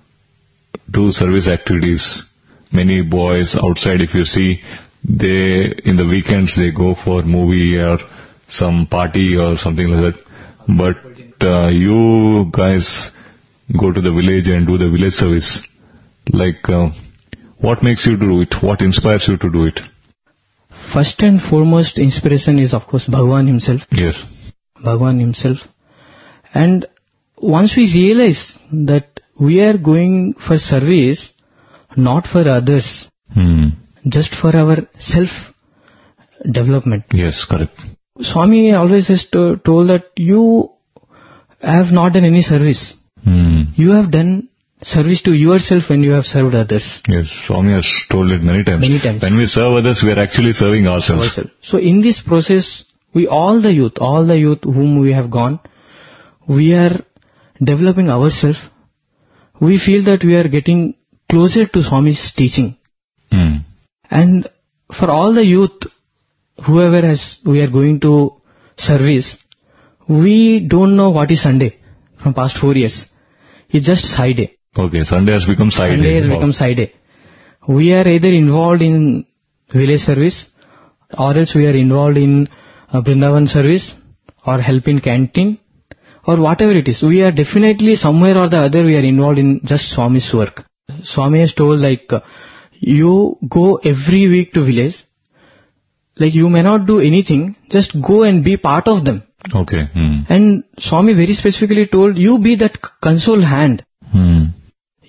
do service activities? Many boys outside, if you see, they, in the weekends, they go for movie or some party or something like that. But uh, you guys go to the village and do the village service. Like, uh, what makes you do it? What inspires you to do it? First and foremost inspiration is of course Bhagwan himself. Yes. Bhagwan himself. And once we realize that we are going for service, not for others, Hmm. just for our self-development. Yes, correct. Swami always has to, told that you have not done any service. Hmm. You have done service to yourself when you have served others. Yes, Swami has told it many times. Many times. When we serve others, we are actually serving ourselves. Ourselves. So in this process, we all the youth, all the youth whom we have gone, we are developing ourselves. We feel that we are getting closer to Swami's teaching. Hmm. And for all the youth, whoever has, we are going to service, we don't know what is Sunday from past four years. It's just side day. Okay, Sunday has become side Sunday day. has Wow. become side day. We are either involved in village service, or else we are involved in uh, Vrindavan service, or help in canteen, or whatever it is. We are definitely somewhere or the other we are involved in just Swami's work. Swami has told like, uh, you go every week to village, like you may not do anything, just go and be part of them. Okay. Hmm. And Swami very specifically told, you be that console hand. Hmm.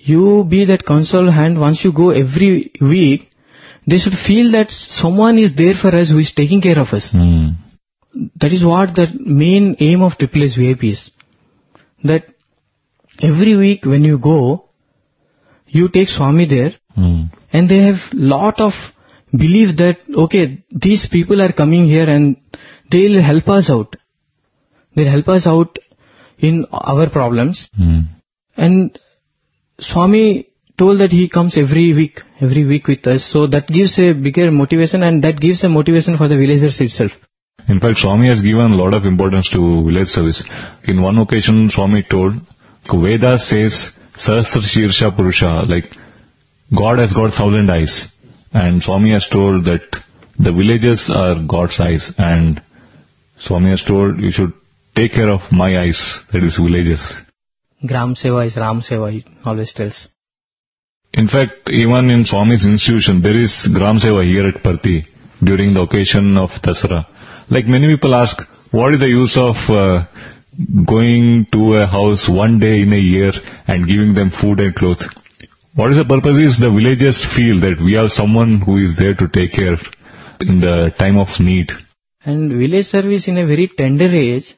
you be that console hand. Once you go every week, they should feel that someone is there for us who is taking care of us. Mm. That is what the main aim of Triple S V I P is. That every week when you go, you take Swami there, Mm. and they have lot of belief that, okay, these people are coming here and they'll help us out. They'll help us out in our problems. Mm. And Swami told that he comes every week, every week with us. So that gives a bigger motivation, and that gives a motivation for the villagers itself. In fact, Swami has given a lot of importance to village service. In one occasion, Swami told, Veda says, Sahasra Shirsha Purusha, like God has got thousand eyes. And Swami has told that the villages are God's eyes. And Swami has told, you should take care of my eyes, that is villages. Gram Seva is Ram Seva, he always tells. In fact, even in Swami's institution, there is Gram Seva here at Parthi during the occasion of Dasara. Like many people ask, what is the use of uh, going to a house one day in a year and giving them food and clothes? What is the purpose is the villagers feel that we have someone who is there to take care in the time of need. And village service in a very tender age,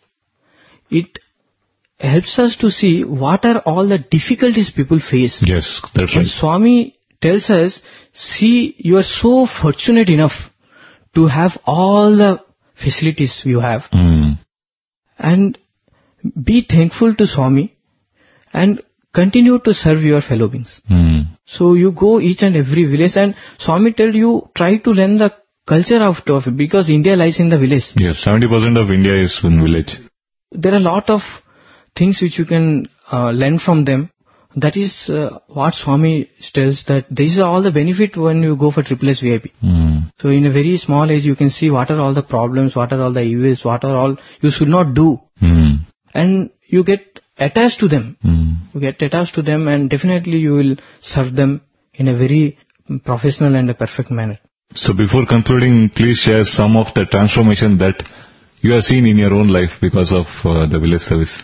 it helps us to see what are all the difficulties people face. Yes, that's And right. Swami tells us, see, you are so fortunate enough to have all the facilities you have. Mm. And be thankful to Swami and continue to serve your fellow beings. Mm. So you go each and every village, and Swami tell you, try to learn the culture of it, because India lies in the village. Yes, seventy percent of India is in village. There are a lot of things which you can uh, learn from them. That is uh, what Swami tells, that this is all the benefit when you go for Triple S V I P. Mm. So in a very small age you can see what are all the problems, what are all the evils, what are all you should not do. Mm. And you get attached to them. Mm. You get attached to them, and definitely you will serve them in a very professional and a perfect manner. So before concluding, please share some of the transformation that you have seen in your own life because of uh, the village service.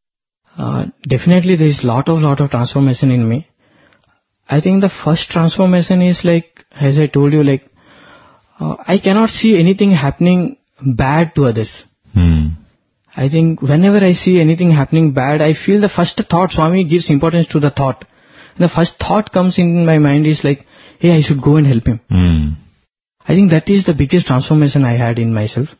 Uh, definitely there is lot of lot of transformation in me. I think the first transformation is like, as I told you, like uh, I cannot see anything happening bad to others. Mm. I think whenever I see anything happening bad, I feel the first thought, Swami gives importance to the thought. The first thought comes in my mind is like, hey, I should go and help him. Mm. I think that is the biggest transformation I had in myself.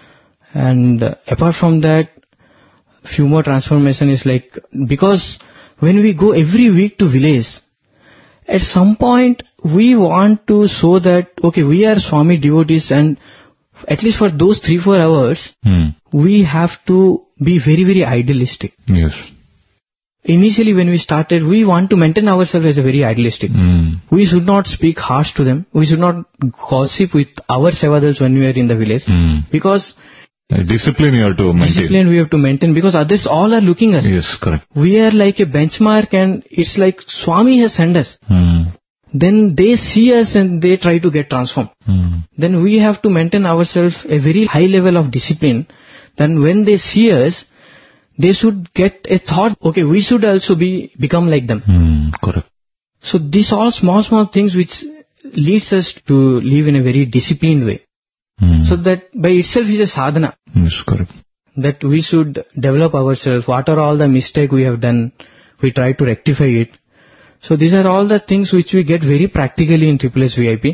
And uh, apart from that, few more transformation is like, because when we go every week to village, at some point we want to show that, okay, we are Swami devotees, and at least for those three, four hours, Mm. we have to be very, very idealistic. Yes. Initially when we started, we want to maintain ourselves as a very idealistic. Mm. We should not speak harsh to them. We should not gossip with our sevadals when we are in the village. Mm. Because Uh, discipline you have to maintain. discipline we have to maintain, because others all are looking us. Yes, correct. We are like a benchmark, and it's like Swami has sent us. Mm. Then they see us and they try to get transformed. Mm. Then we have to maintain ourselves a very high level of discipline. Then when they see us, they should get a thought, okay, we should also be become like them. Mm. Correct. So these all small, small things which leads us to live in a very disciplined way. Mm. So that by itself is a sadhana. Yes, correct. That we should develop ourselves. What are all the mistake we have done? We try to rectify it. So these are all the things which we get very practically in Triple S V I P.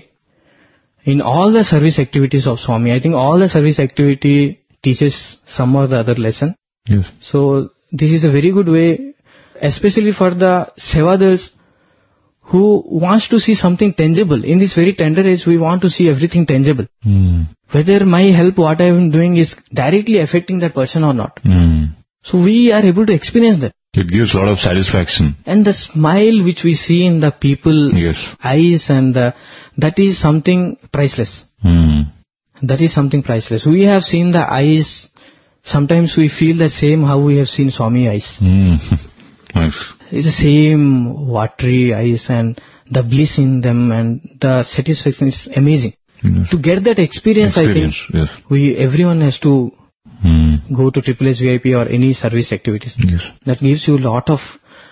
In all the service activities of Swami, I think all the service activity teaches some or the other lesson. Yes. So this is a very good way, especially for the sevadals who wants to see something tangible. In this very tender age, we want to see everything tangible. Mm. Whether my help, what I am doing is directly affecting that person or not. Mm. So we are able to experience that. It gives a lot of satisfaction. And the smile which we see in the people Yes. eyes, and the, that is something priceless. Mm. That is something priceless. We have seen the eyes. Sometimes we feel the same how we have seen Swami eyes. Mm. Nice. It's the same watery eyes, and the bliss in them and the satisfaction is amazing. Yes. To get that experience, Experience, I think yes. we everyone has to Mm. go to Triple S V I P or any service activities. Yes. That gives you a lot of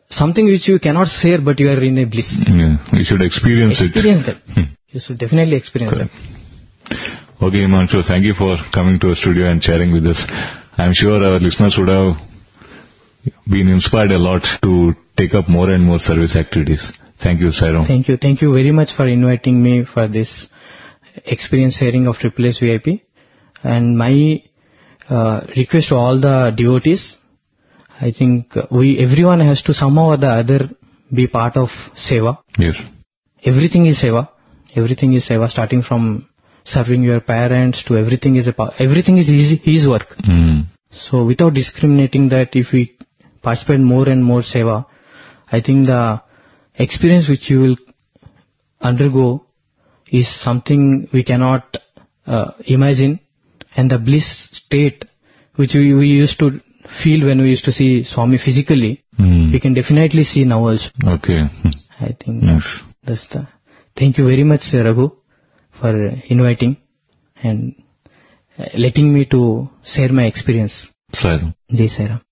something which you cannot share, but you are in a bliss. Yeah, you should experience, experience it. that. You should definitely experience Correct. that. Okay, Himanshu, thank you for coming to our studio and sharing with us. I'm sure our listeners would have been inspired a lot to take up more and more service activities. Thank you, Sai Ram. Thank you. Thank you very much for inviting me for this experience sharing of Triple S V I P. And my uh, request to all the devotees, I think we everyone has to somehow or the other be part of Seva. Yes. Everything is Seva. Everything is Seva, starting from serving your parents to everything is a pa- everything is his, his work. Mm. So without discriminating that, if we participate more and more Seva, I think the experience which you will undergo is something we cannot uh, imagine, and the bliss state which we, we used to feel when we used to see Swami physically, Mm. we can definitely see now also. Okay. I think Yes. that's the. Thank you very much, Raghu, for inviting and uh, letting me to share my experience. Sai Ram. Jai Sai Ram.